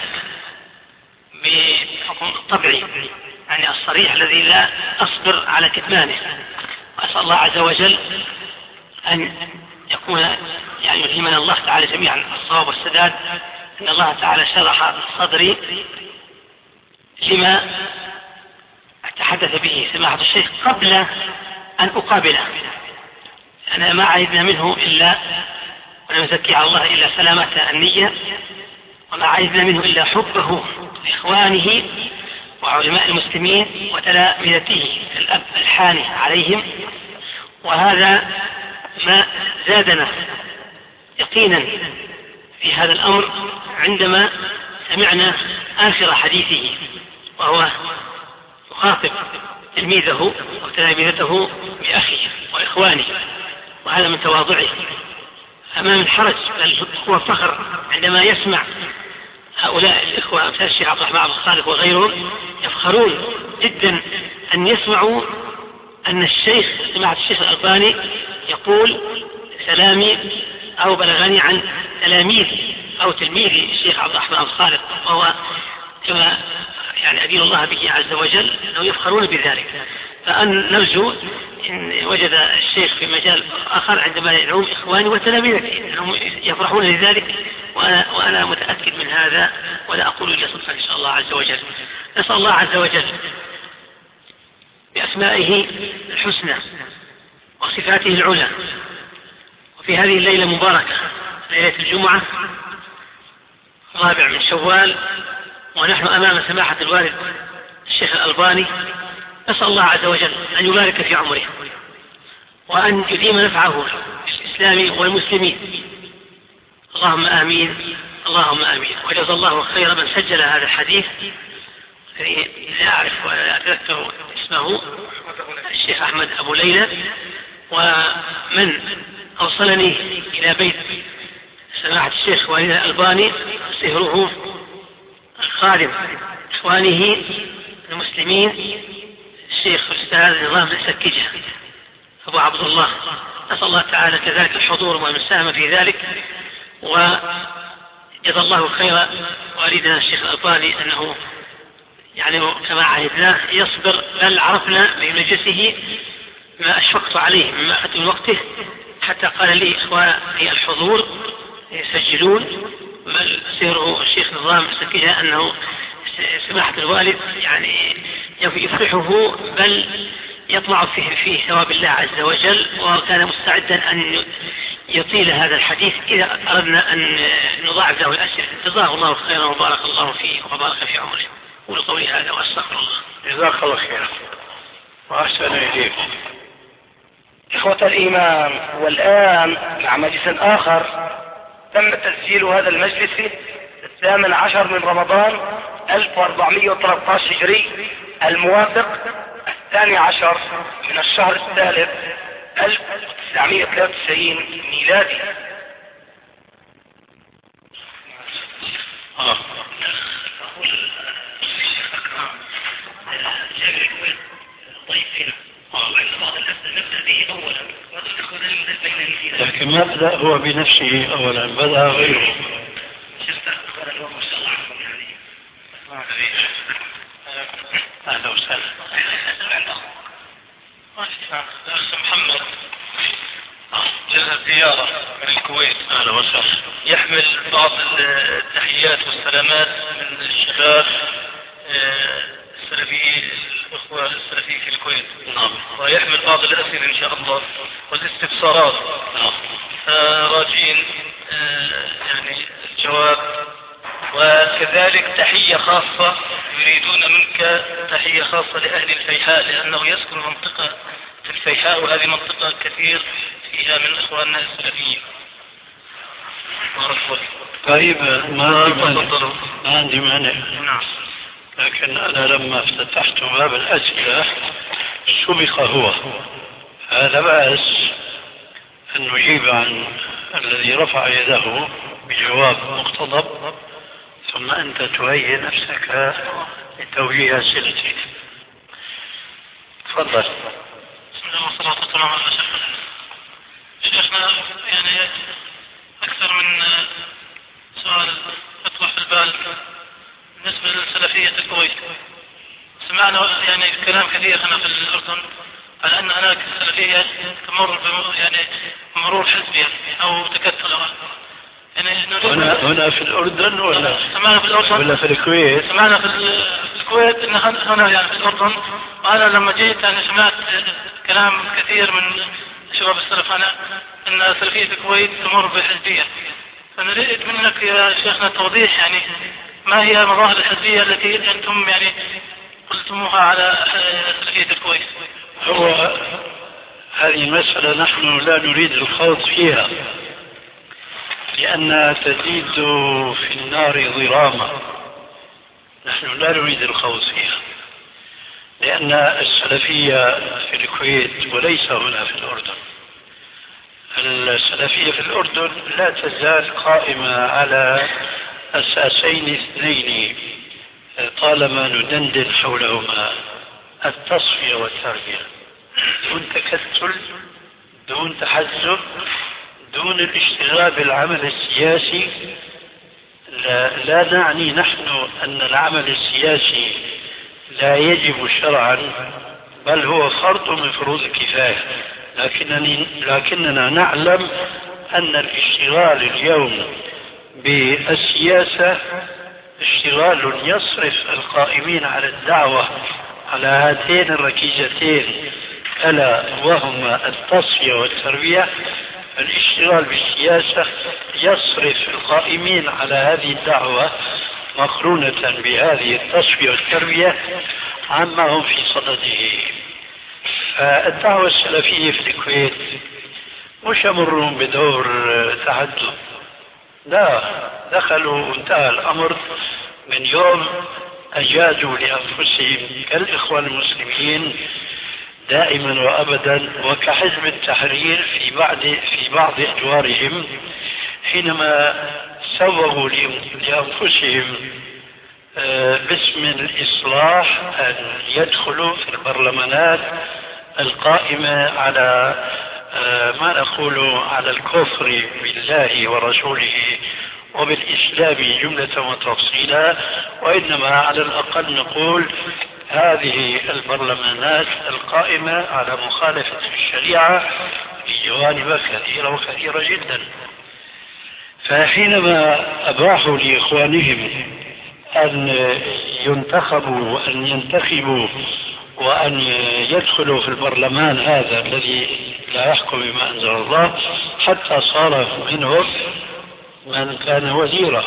بحكم طبعي يعني الصريح الذي لا أصبر على كتمانه، وأسأل الله عز وجل أن يكون يعني يلهمنا الله تعالى جميعا الصواب والسداد، أن الله تعالى شرح صدري لما تحدث به سماحة الشيخ قبل أن أقابله. أنا ما عهدنا منه إلا ولم نزكي على الله إلا سلامة النية، وما عهدنا منه إلا حبه لإخوانه وعلماء المسلمين وتلامذته الأب الحاني عليهم، وهذا ما زادنا يقينا في هذا الأمر عندما سمعنا آخر حديثه وهو يخاطب تلميذه وتلامذته بأخيه وإخوانه، وهذا من تواضعه أمام الحرج، بل هو فخر عندما يسمع هؤلاء الإخوة أمثال الشيخ عبد الرحمن عبد الخالق وغيرهم يفخرون جدا أن يسمعوا أن الشيخ سماحة الشيخ الألباني يقول سلامي أو بلغني عن تلاميذي أو تلميذي الشيخ عبد الرحمن عبد الخالق، وهو كما يعني أدين الله به عز وجل أنه يفخرون بذلك. فأن نرجو إن وجد الشيخ في مجال آخر عندما يدعوهم إخواني وتلاميذتي أنهم يفرحون لذلك، وأنا, وأنا متأكد من هذا ولا أقول إلا صدقا إن شاء الله عز وجل. نسأل الله عز وجل بأسمائه الحسنى وصفاته العلى، وفي هذه الليلة المباركة ليلة الجمعة الرابع من شوال ونحن أمام سماحة الوالد الشيخ الألباني، نسأل الله عز وجل أن يبارك في عمره وأن يديم نفعه للإسلام والمسلمين. اللهم آمين اللهم آمين. وجزا الله خير من سجل هذا الحديث الذي لا أعرف ولا أتذكر اسمه، الشيخ أحمد أبو ليلى، ومن أوصلني إلى بيت سماحة الشيخ والد الألباني سهره الخادم إخوانه المسلمين الشيخ الأستاذ نظام السكجة أبو عبد الله. نسأل الله تعالى كذلك الحضور والمساهمة في ذلك، وجزا الله خير والدنا الشيخ الألباني أنه يعني كما عهدناه يصبر، بل عرفنا من مجلسه ما أشفقت عليه مما أخذت من وقته، حتى قال لي إخواني الحضور يسجلون بل سيره الشيخ نظام السكجة أنه سماحة الوالد يعني يفرحه بل يطمع فيه فيه ثواب الله عز وجل، وكان مستعدا أن يطيل هذا الحديث إذا أردنا أن نضاعف له الأسئلة. جزاه الله خيرا وبارك الله فيه وبارك في عمره. قولوا قولي هذا وأستغفر الله. جزاك الله خيرا وأحسن إليكم. إخوة الإيمان، والآن مع مجلس آخر تم تسجيل هذا المجلس في الثامن عشر من رمضان ألف وأربعمائة وثلاثة عشر هجري الموافق الثاني عشر من الشهر الثالث ألف وتسعمائة وثلاثة وتسعين ميلادي. آه. لكن ما بدأ هو بنفسه أولا، بدأ غيره. أهلا وسهلا. الأخ محمد جاء زيارة من الكويت. أهلا وسهلا. يحمل بعض التحيات والسلامات من الشباب السلفيين الأخوة السلفيين في الكويت. نعم. ويحمل بعض الأسئلة إن شاء الله والاستفسارات. نعم. راجين يعني الجواب، وكذلك تحية خاصة يريدون منك تحية خاصة لأهل الفيحاء، لأنه يسكن منطقة في الفيحاء وهذه منطقة كثير فيها من إخواننا السلفيين. طيب ما عندي مانع. ما عندي مانع. نعم. لكن أنا لما افتتحت باب الأسئلة سبق هو، هذا بأس أن نجيب عن الذي رفع يده بجواب مقتضب ثم أنت تهيئ نفسك لتوجيه أسئلتك. تفضل. بسم الله والصلاة والسلام على رسول الله. شيخنا يعني أكثر من سؤال يطرح في البال بالنسبة للسلفية الكويت. سمعنا يعني كلام كثير هنا في الأردن على أن هناك السلفية تمر يعني مرور حزبي أو تكتل. يعني هنا هنا في الأردن ولا سمعنا في الأردن ولا في الكويت؟ سمعنا في الكويت إن هنا يعني في الأردن. وأنا لما جيت أنا سمعت كلام كثير من شباب السلف أنا أن سلفية الكويت تمر بحزبية، فنريد منك يا شيخنا توضيح يعني ما هي مظاهر الحزبية التي أنتم يعني قلتموها على سلفية الكويت؟ هو هذه مسألة نحن لا نريد الخوض فيها، لأنها تزيد في النار ضراما. نحن لا نريد الخوض فيها، لأن السلفية في الكويت وليس هنا في الأردن. السلفية في الأردن لا تزال قائمة على أساسين اثنين طالما ندندن حولهما: التصفية والتربية، دون تكتل، دون تحزب، دون الاشتغال بالعمل السياسي. لا, لا نعني نحن أن العمل السياسي لا يجب شرعا، بل هو فرض من فروض الكفاية، لكنني لكننا نعلم أن الاشتغال اليوم بالسياسة اشتغال يصرف القائمين على الدعوة على هاتين الركيزتين، ألا وهما التصفية والتربية. الاشتغال بالسياسة يصرف القائمين على هذه الدعوة مقرونة بهذه التصفية والتربية عما هم في صدده. فالدعوة السلفية في الكويت مش يمرون بدور تحدث، لا، دخلوا وانتهى الأمر من يوم أجازوا لأنفسهم كالإخوان المسلمين دائما وأبدا، وكحزب التحرير في بعض في بعض أدوارهم حينما سوغوا لأنفسهم باسم الإصلاح أن يدخلوا في البرلمانات القائمة على ما نقول على الكفر بالله ورسوله وبالإسلام جملة وتفصيلا، وإنما على الأقل نقول هذه البرلمانات القائمة على مخالفة الشريعة في جوانب كثيرة وكثيرة جدا. فحينما أباحوا لإخوانهم أن ينتخبوا وأن ينتخبوا وأن يدخلوا في البرلمان هذا الذي لا يحكم بما أنزل الله، حتى صار منهم من كان وزيرا.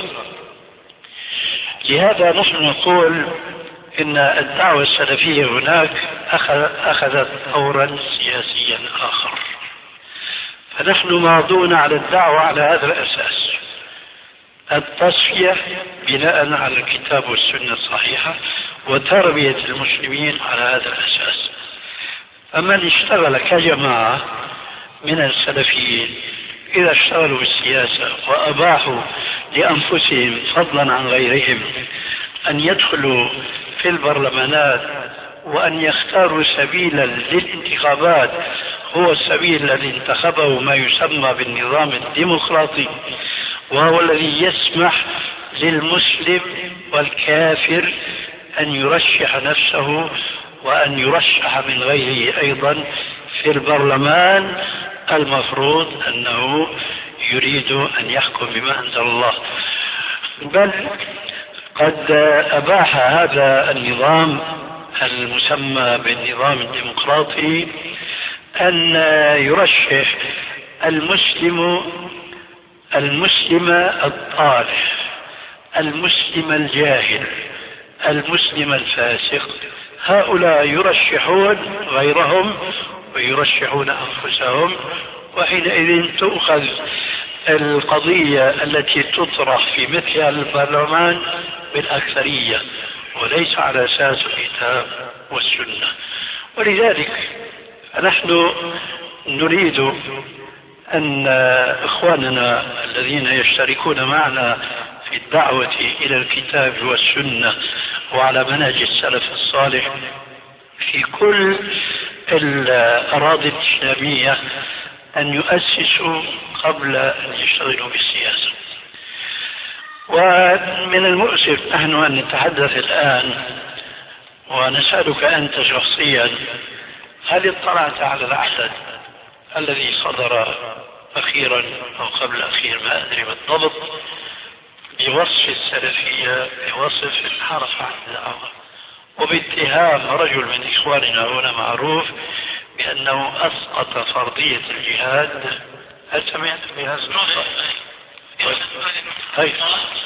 لهذا نحن نقول إن الدعوة السلفية هناك أخذت دورا سياسيا آخر، فنحن ماضون على الدعوة على هذا الأساس: التصفية بناء على الكتاب والسنة الصحيحة، وتربية المسلمين على هذا الأساس. فمن اشتغل كجماعة من السلفيين إذا اشتغلوا بالسياسة وأباحوا لأنفسهم فضلا عن غيرهم أن يدخلوا في البرلمانات وأن يختاروا سبيلا للانتخابات هو السبيل الذي انتخبه ما يسمى بالنظام الديمقراطي، وهو الذي يسمح للمسلم والكافر أن يرشح نفسه وأن يرشح من غيره أيضا في البرلمان، المفروض أنه يريد أن يحكم بما أنزل الله. بل قد أباح هذا النظام المسمى بالنظام الديمقراطي أن يرشح المسلم المسلم الطالح، المسلم الجاهل، المسلم الفاسق، هؤلاء يرشحون غيرهم ويرشحون أنفسهم، وحينئذ تؤخذ القضية التي تطرح في مثل البرلمان بالأكثرية وليس على أساس الكتاب والسنة. ولذلك نحن نريد أن إخواننا الذين يشتركون معنا في الدعوة إلى الكتاب والسنة وعلى منهج السلف الصالح في كل الأراضي الإسلامية أن يؤسسوا قبل أن يشتغلوا بالسياسة. ومن المؤسف نحن أن نتحدث الآن ونسألك أنت شخصيا: هل اطلعت على العدد الذي صدر أخيرا أو قبل أخير ما أدري بالضبط بوصف السلفية، بوصف الحرف عن الدعوة، وباتهام رجل من إخواننا هنا معروف بأنه أسقط فرضية الجهاد. هل سمعت بهذا النقطة؟ طيب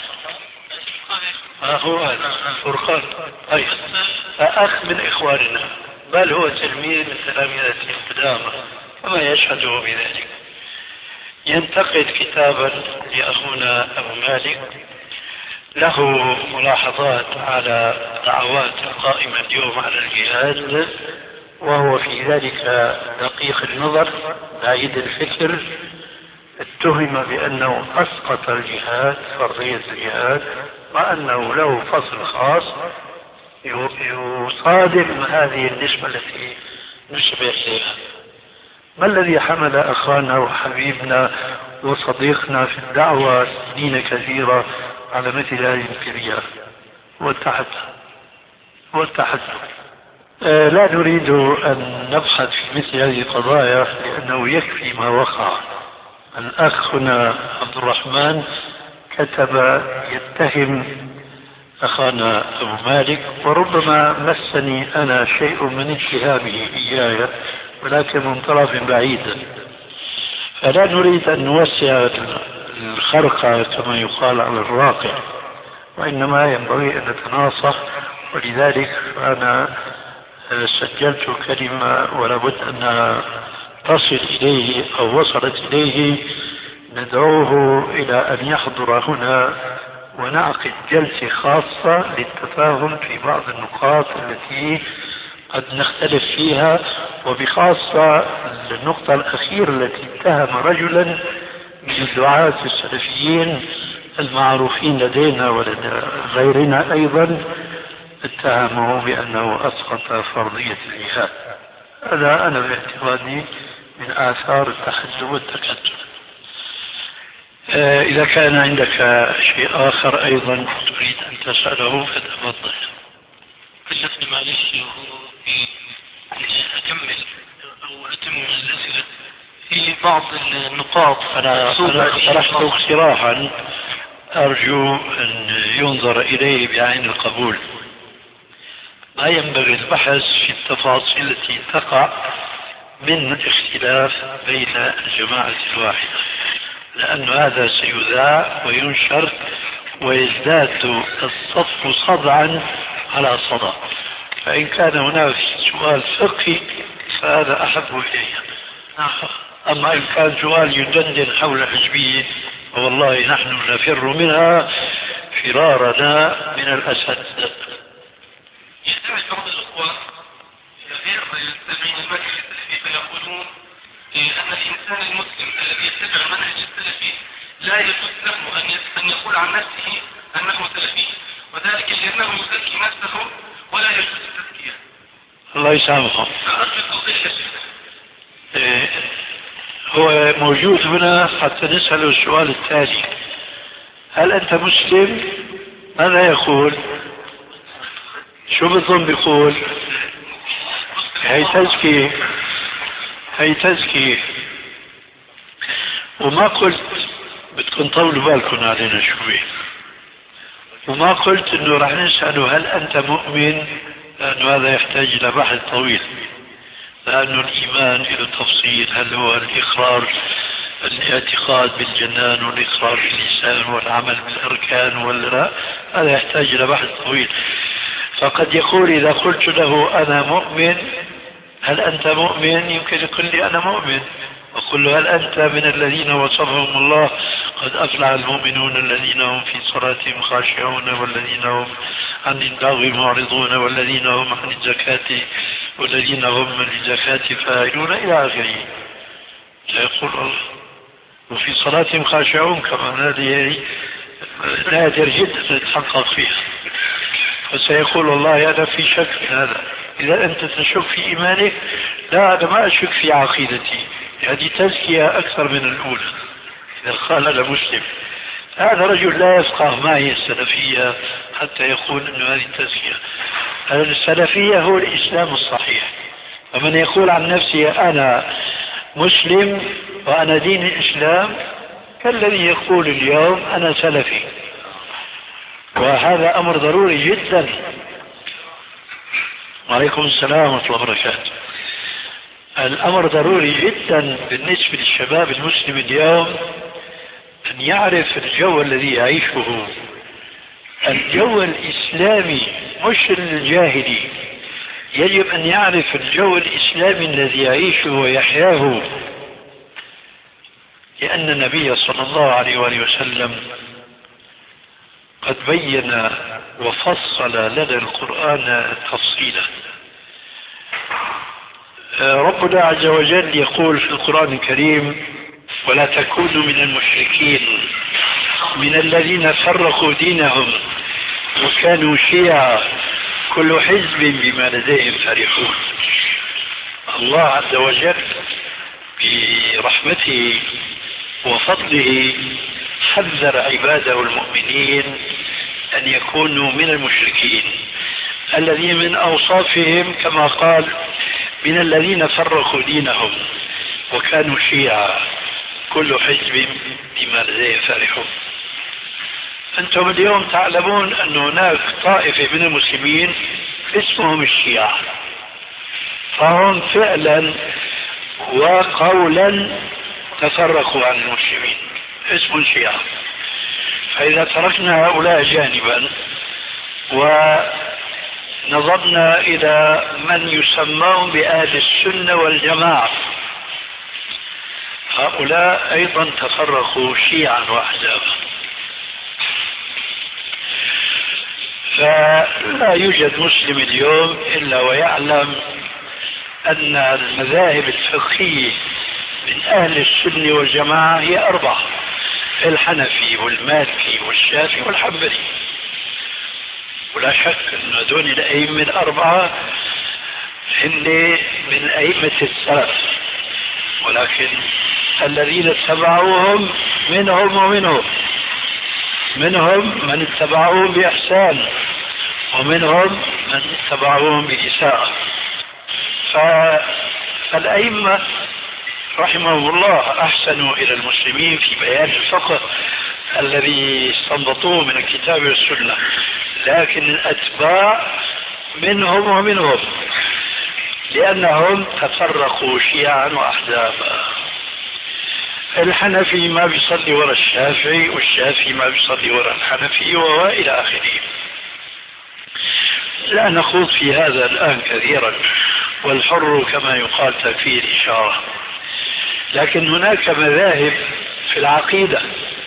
ما هو هذا الفرقان. طيب فأخ من إخواننا بل هو تلميذ من تلاميذ القدامى وما يشهده بذلك ينتقد كتابا لأخونا أبو مالك له ملاحظات على دعوات القائمة اليوم على الجهاد، وهو في ذلك دقيق النظر بعيد الفكر، اتهم بأنه أسقط الجهاد فرضية الجهاد، مع أنه له فصل خاص يصادم هذه النسبة التي نسب إليها. ما الذي حمل أخانا وحبيبنا وصديقنا في الدعوة سنين كثيرة على مثل هذه الكبيرة؟ هو التحدث هو التحدث آه لا نريد أن نبحث في مثل هذه القضايا لأنه يكفي ما وقع. الأخ هنا عبد الرحمن كتب يتهم أخانا أبو مالك، وربما مسني أنا شيء من اتهامه إياي ولكن من طرف بعيد، فلا نريد أن نوسع الخرقة كما يقال على الراقع، وإنما ينبغي أن نتناصح. ولذلك أنا سجلت كلمة ولابد أن تصل إليه أو وصلت إليه، ندعوه إلى أن يحضر هنا ونعقد جلسة خاصة للتفاهم في بعض النقاط التي قد نختلف فيها، وبخاصة النقطة الأخيرة التي اتهم رجلا من الدعاة السلفيين المعروفين لدينا ولغيرنا أيضا، اتهمه بأنه أسقط فرضية الجهاد. هذا أنا باعتقادي من آثار التحزب والتكتل. آه إذا كان عندك شيء آخر أيضا تريد أن تسأله فتفضل. كلفني معلش في أكمل أو أتم الأسئلة في بعض النقاط. أنا طرحت اقتراحا أرجو أن ينظر إليه بعين القبول. ما ينبغي البحث في التفاصيل التي تقع من اختلاف بين الجماعة الواحدة، لأن هذا سيذاع وينشر ويزداد الصف صدعا على صدع. فإن كان هناك سؤال فقهي فهذا أحب إلي، أما إن كان سؤال يدندن حول حزبية والله نحن نفر منها فرارنا من الأسد. يحتمل بعض الأخوة غير المستمعين المنهج السلفي فيقولون أن الإنسان المسلم الذي يتبع المنهج السلفي لا يجوز له أن يقول عن نفسه أنه سلفي، وذلك لأنه يزكي نفسه ولا يجوز التزكية. الله يسامحه. فأرجو التوضيح يا شيخ. إيه هو موجود هنا حتى نسأله السؤال التالي: هل أنت مسلم؟ ماذا يقول؟ شو بظن بيقول؟ هي تزكية هي تزكية. وما قلت بدكم طولوا بالكم علينا شوي، وما قلت انه راح نسأله هل انت مؤمن، لانه هذا يحتاج الى بحث طويل، لانه الايمان له تفصيل، هل هو الاقرار الاعتقاد بالجنان والاقرار باللسان والعمل بالاركان ولا لا، هذا يحتاج الى بحث طويل. فقد يقول إذا قلت له أنا مؤمن هل أنت مؤمن، يمكن يقول لي أنا مؤمن، وقل له هل أنت من الذين وصفهم الله قد أفلح المؤمنون الذين هم في صلاتهم خاشعون والذين هم عن اللغو معرضون والذين هم عن الزكاة والذين هم للزكاة فاعلون إلى آخره. سيقول الله وفي صلاتهم خاشعون، كما هذه نادر جدا نتحقق فيها. فسيقول الله أنا في شك من هذا. إذا أنت تشك في إيمانك، لا أنا ما أشك في عقيدتي، هذه تزكية أكثر من الأولى. إذا قال أنا مسلم، هذا رجل لا يفقه ما هي السلفية حتى يقول أنه هذه التزكية. السلفية هو الإسلام الصحيح. فمن يقول عن نفسه أنا مسلم وأنا دين الإسلام كالذي يقول اليوم أنا سلفي، وهذا أمر ضروري جدا. وعليكم السلام ورحمة الله وبركاته. الأمر ضروري جدا بالنسبة للشباب المسلم اليوم أن يعرف الجو الذي يعيشه، الجو الإسلامي مش الجاهلي. يجب أن يعرف الجو الإسلامي الذي يعيشه ويحياه، لأن النبي صلى الله عليه وآله وسلم قد بين وفصل لنا القرآن تفصيلا. ربنا عز وجل يقول في القرآن الكريم: ولا تكونوا من المشركين من الذين فرقوا دينهم وكانوا شيعا كل حزب بما لديهم فرحون. الله عز وجل برحمته وفضله حذر عباده المؤمنين أن يكونوا من المشركين الذين من أوصافهم كما قال: من الذين فرقوا دينهم وكانوا شيعا كل حزب بما لديهم فرحون. أنتم اليوم تعلمون أن هناك طائفة من المسلمين اسمهم الشيعة، فهم فعلا وقولا تفرقوا عن المسلمين، اسم الشيعة. فإذا تركنا هؤلاء جانبا ونظرنا إلى من يسمون بأهل السنة والجماعة، هؤلاء أيضا تفرقوا شيعا وأحزابا. فلا يوجد مسلم اليوم إلا ويعلم أن المذاهب الفقهية من أهل السنة والجماعة هي أربعة: الحنفي والمالكي والشافعي والحنبلي. ولا شك أن هذول الأئمة الأربعة هن من أئمة السلف، ولكن الذين اتبعوهم منهم ومنهم، منهم من اتبعوهم بإحسان ومنهم من اتبعوهم بإساءة. فالأئمة رحمهم الله أحسنوا إلى المسلمين في بيان الفقه الذي استنبطوه من الكتاب والسنة، لكن الأتباع منهم ومنهم، لأنهم تفرقوا شيعا وأحزابا. الحنفي ما بيصلي وراء الشافعي، والشافعي ما بيصلي وراء الحنفي، وإلى آخره. لا نخوض في هذا الآن كثيرا، والحر كما يقال تكفيه الإشارة. لكن هناك مذاهب في العقيدة،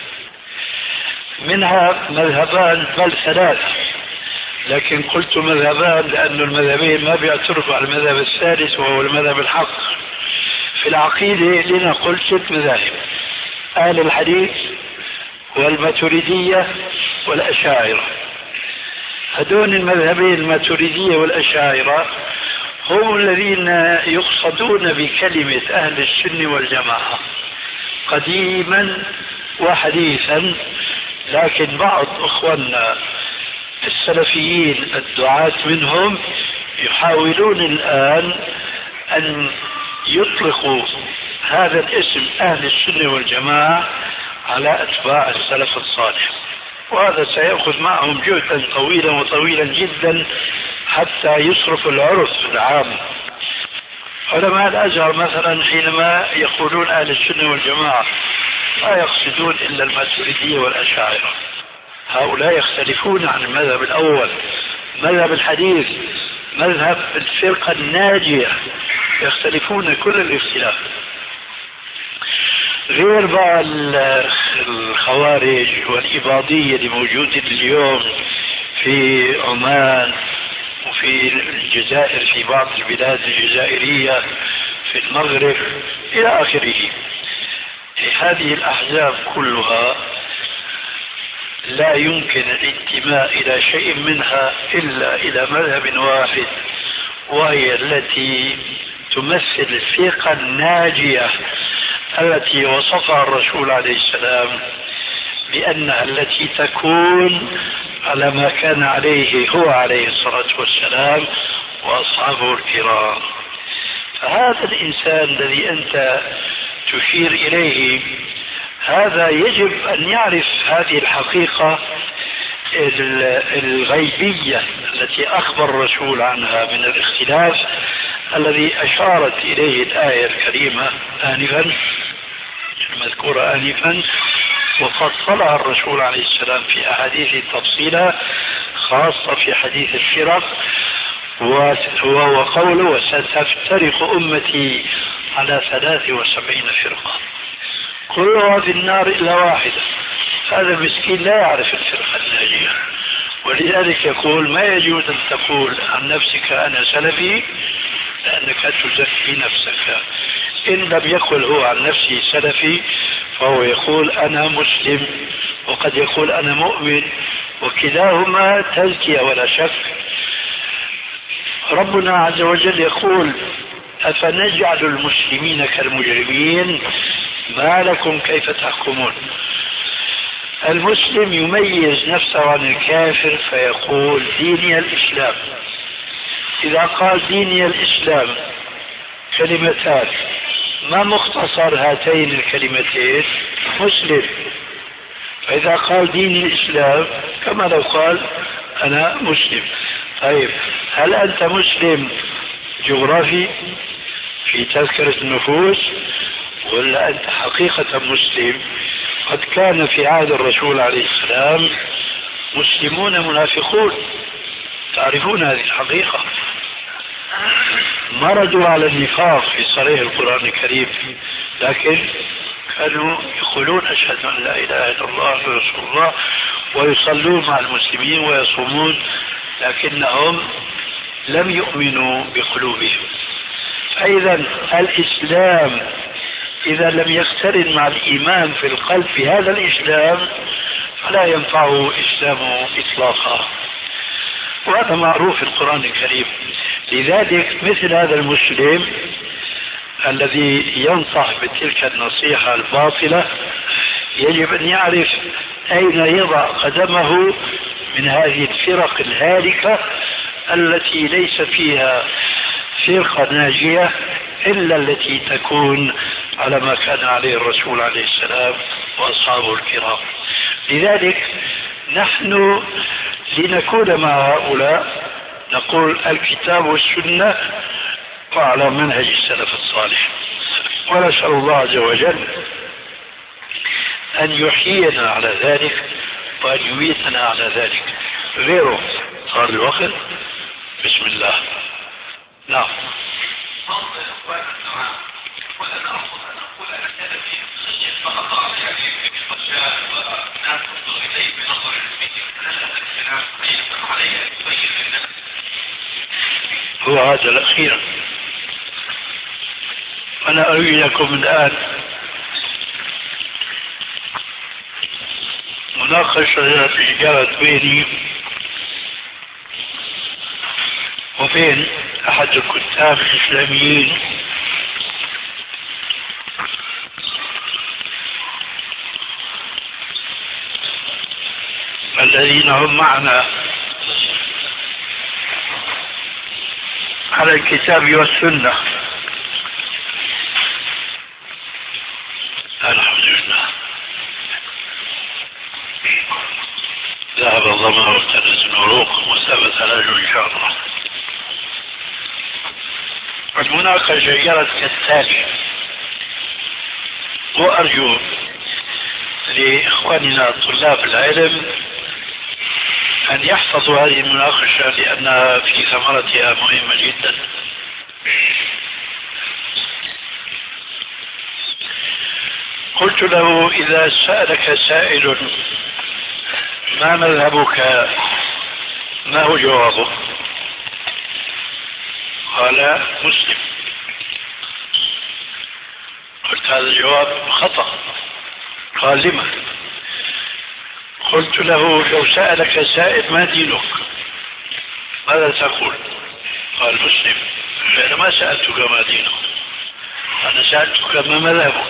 منها مذهبان بل ثلاث، لكن قلت مذهبان لأن المذهبين ما بيعترفوا على المذهب الثالث وهو المذهب الحق. في العقيدة لنا قلت ست مذاهب: أهل الحديث والماتريدية والأشاعرة. هذول المذهبين الماتريدية والأشاعرة هم الذين يقصدون بكلمة أهل السنة والجماعة قديما وحديثا، لكن بعض أخواننا السلفيين الدعاة منهم يحاولون الآن أن يطلقوا هذا الاسم أهل السنة والجماعة على أتباع السلف الصالح، وهذا سيأخذ معهم جهدا طويلا وطويلا جدا حتى يصرف العرف العام. علماء الأزهر مثلا حينما يقولون أهل السنة والجماعة لا يقصدون إلا الماتريدية والأشاعرة، هؤلاء يختلفون عن المذهب الأول. مذهب الحديث مذهب الفرقة الناجية، يختلفون كل الاختلاف. غير بقى الخوارج والإباضية اللي موجودة اليوم في عمان وفي الجزائر، في بعض البلاد الجزائرية، في المغرب إلى آخره. هذه الأحزاب كلها لا يمكن الانتماء إلى شيء منها إلا إلى مذهب واحد، وهي التي تمثل الفرقة الناجية التي وصفها الرسول عليه السلام بأنها التي تكون على ما كان عليه هو عليه الصلاة والسلام وأصحابه الكرام. فهذا الإنسان الذي أنت تشير إليه هذا يجب أن يعرف هذه الحقيقة الغيبية التي أخبر الرسول عنها من الاختلاف الذي أشارت إليه الآية الكريمة آنفا المذكورة آنفا وفصلها الرسول عليه السلام في أحاديث تفصيلا، خاصة في حديث الفرق، وهو قوله وستفترق أمتي على ثلاث وسبعين فرقة كلها في النار إلا واحدة. هذا المسكين لا يعرف الفرقة الناجية، ولذلك يقول ما يجوز أن تقول عن نفسك أنا سلفي لأنك تزكي نفسك. إن لم يقل هو عن نفسه سلفي فهو يقول أنا مسلم، وقد يقول أنا مؤمن، وكلاهما تزكية ولا شك. ربنا عز وجل يقول أفنجعل المسلمين كالمجرمين ما لكم كيف تحكمون. المسلم يميز نفسه عن الكافر فيقول ديني الإسلام. إذا قال ديني الإسلام كلمتان، ما مختصر هاتين الكلمتين؟ مسلم. فإذا قال ديني الإسلام كما لو قال أنا مسلم. طيب هل أنت مسلم جغرافي في تذكرة النفوس، ولا أنت حقيقة مسلم؟ قد كان في عهد الرسول عليه السلام مسلمون منافقون، تعرفون هذه الحقيقة، مرضوا على النفاق في صريح القرآن الكريم، لكن كانوا يقولون أشهد أن لا إله إلا الله ورسول الله ويصلون مع المسلمين ويصومون، لكنهم لم يؤمنوا بقلوبهم. فإذا الإسلام إذا لم يقترن مع الإيمان في القلب في هذا الإسلام فلا ينفعه إسلامه إطلاقا، وهذا معروف في القرآن الكريم. لذلك مثل هذا المسلم الذي ينصح بتلك النصيحة الباطلة يجب أن يعرف أين يضع قدمه من هذه الفرق الهالكة التي ليس فيها فرقة ناجية إلا التي تكون على ما كان عليه الرسول عليه السلام وأصحابه الكرام. لذلك نحن لنكون مع هؤلاء نقول الكتاب والسنة وعلى منهج السلف الصالح، ونسأل الله عز وجل أن يحيينا على ذلك وأن يميتنا على ذلك. غيره صار الوقت. بسم الله. نعم. هو هذا الأخير. أنا أريد لكم الآن مناقشة جرت بيني وبين أحد الكتاب الإسلاميين الذين هم معنا على الكتاب والسنة. الحمد لله ذهب الظمأ وابتلت العروق وثبت الأجر إن شاء الله. المناقشة جرت كالتالي، وأرجو لإخواننا طلاب العلم أن يحفظوا هذه المناقشة لأنها في ثمرتها مهمة جدا. قلت له إذا سألك سائل ما مذهبك ما هو جوابه؟ قال مسلم. قلت هذا الجواب خطأ. قال لما؟ قلت له لو سألك سائل ما دينك ماذا تقول؟ قال مسلم. أنا ما سألتك ما دينك، أنا سألتك ما مذهبك.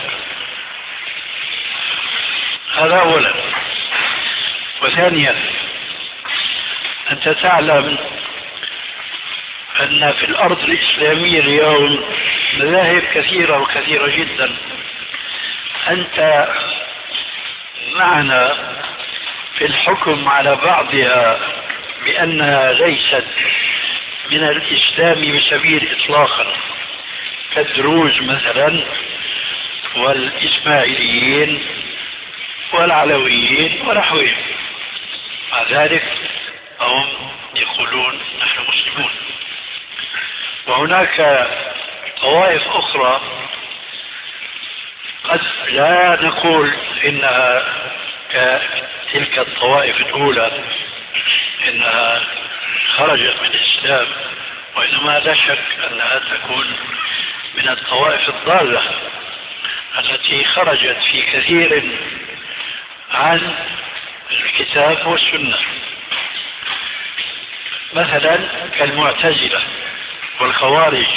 هذا أولا. وثانيا أنت تعلم أن في الأرض الإسلامية اليوم مذاهب كثيرة وكثيرة جدا. أنت معنا في الحكم على بعضها بأنها ليست من الإسلام بسبيل إطلاقا، كالدروز مثلا والإسماعيليين والعلويين ونحوهم. مع ذلك هم يقولون نحن مسلمون. وهناك طوائف أخرى قد لا نقول إنها كتلك الطوائف الأولى إنها خرجت من الإسلام، وإنما لا شك أنها تكون من الطوائف الضالة التي خرجت في كثير عن الكتاب والسنة، مثلا كالمعتزلة والخوارج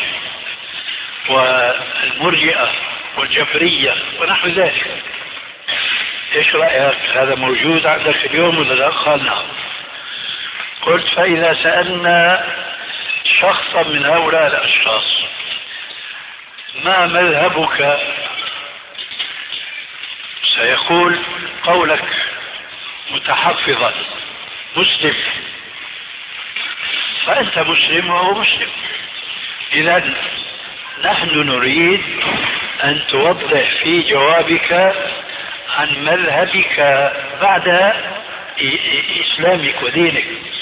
والمرجئة والجبرية ونحو ذلك. ايش رأيك؟ هذا موجود عندك اليوم ولا لا؟ قال نعم. قلت فإذا سألنا شخصا من هؤلاء الأشخاص ما مذهبك، سيقول قولك متحفظا مسلم، فأنت مسلم وهو مسلم. إذن نحن نريد أن توضح في جوابك عن مذهبك بعد إسلامك ودينك.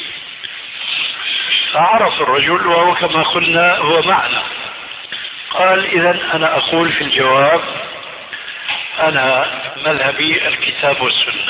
فعرف الرجل وهو كما قلنا هو معنا، قال إذن أنا أقول في الجواب أنا مذهبي الكتاب والسنة.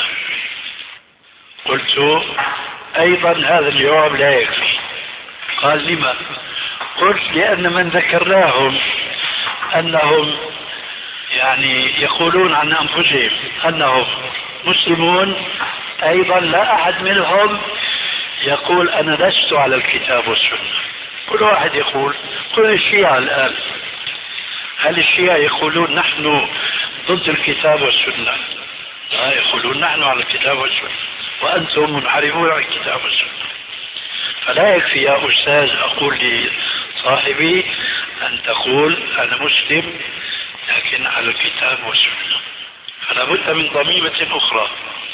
قلت أيضا هذا الجواب لا يكفي. قال لما؟ قلت لأن من ذكرناهم أنهم يعني يقولون عن أنفسهم أنهم مسلمون، أيضا لا أحد منهم يقول أنا لست على الكتاب والسنة. كل واحد يقول، كل الشيعة الآن، هل الشيعة يقولون نحن ضد الكتاب والسنة؟ لا، يقولون نحن على الكتاب والسنة وأنتم منحرفون عن الكتاب والسنة. فلا يكفي يا أستاذ أقول لصاحبي أن تقول أنا مسلم لكن على الكتاب والسنة، فلا بد من ضميمة أخرى.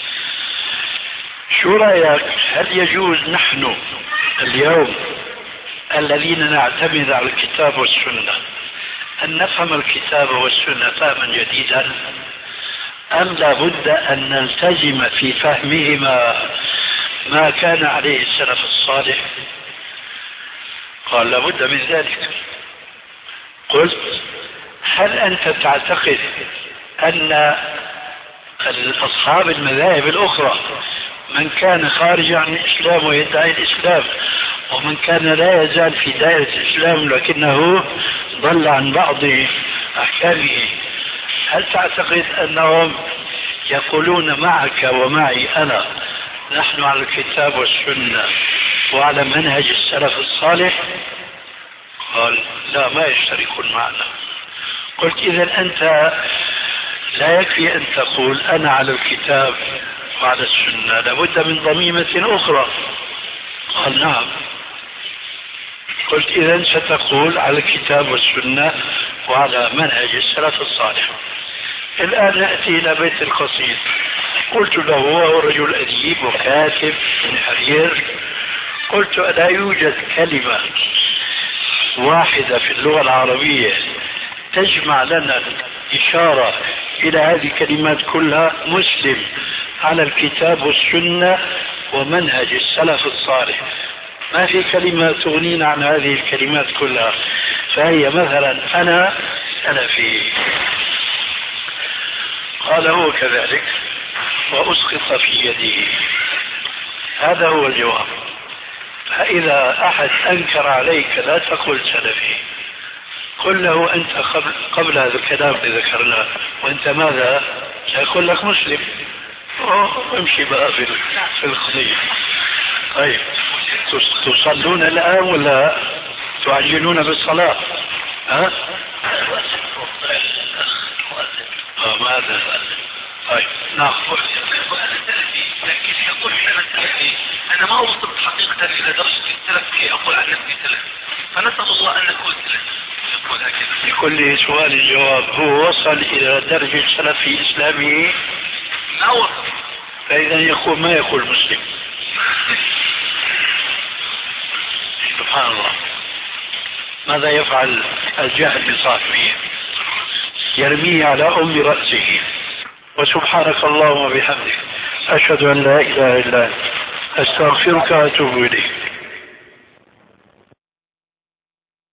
شو رأيك؟ هل يجوز نحن اليوم الذين نعتمد على الكتاب والسنة أن نفهم الكتاب والسنة فهما جديدا، أم لا بد أن نلتزم في فهمهما ما كان عليه السلف الصالح؟ قال لا بد من ذلك. قلت هل أنت تعتقد أن أصحاب المذاهب الأخرى من كان خارج عن الإسلام ويدعي الإسلام ومن كان لا يزال في دائرة الإسلام لكنه ضل عن بعض أحكامه، هل تعتقد أنهم يقولون معك ومعي أنا نحن على الكتاب والسنة وعلى منهج السلف الصالح؟ قال لا، ما يشتركون معنا. قلت إذن أنت لا يكفي أن تقول أنا على الكتاب وعلى السنة، لابد من ضميمة أخرى. قال نعم. قلت إذن ستقول على الكتاب والسنة وعلى منهج السلف الصالح. الآن نأتي إلى بيت القصيد. قلت له وهو رجل أديب وكاتب من حرير، قلت لا يوجد كلمة واحدة في اللغة العربية تجمع لنا إشارة إلى هذه الكلمات كلها مسلم على الكتاب والسنة ومنهج السلف الصالح؟ ما في كلمة تغنينا عن هذه الكلمات كلها. فهي مثلا أنا سلفي، قال هو كذلك وأسقط في يده. هذا هو الجواب. فإذا أحد أنكر عليك لا تقل سلفي، قل له أنت قبل, قبل هذا الكلام اللي ذكرناه وأنت ماذا؟ سيقول لك مسلم. امشي بقى في القضية. طيب تصلون الآن ولا تعجلون بالصلاة؟ ها؟ آه ماذا؟ طيب نعم. لكن يقول أنا سلفي، أنا ما وصلت حقيقة إلى درجة السلف كي أقول عن نفسي سلف، فنسأل الله أن نكون سلف. يقول هكذا. لكل سؤال الجواب. هو وصل إلى درجة السلف في إسلامه؟ ما وصل. فإذا يقول ما يقول مسلم. سبحان الله. ماذا يفعل الجهل بصاحبه؟ يرميه على أم رأسه. وسبحانك اللهم وبحمدك أشهد أن لا إله إلا أنت أستغفرك وأتوب إليك.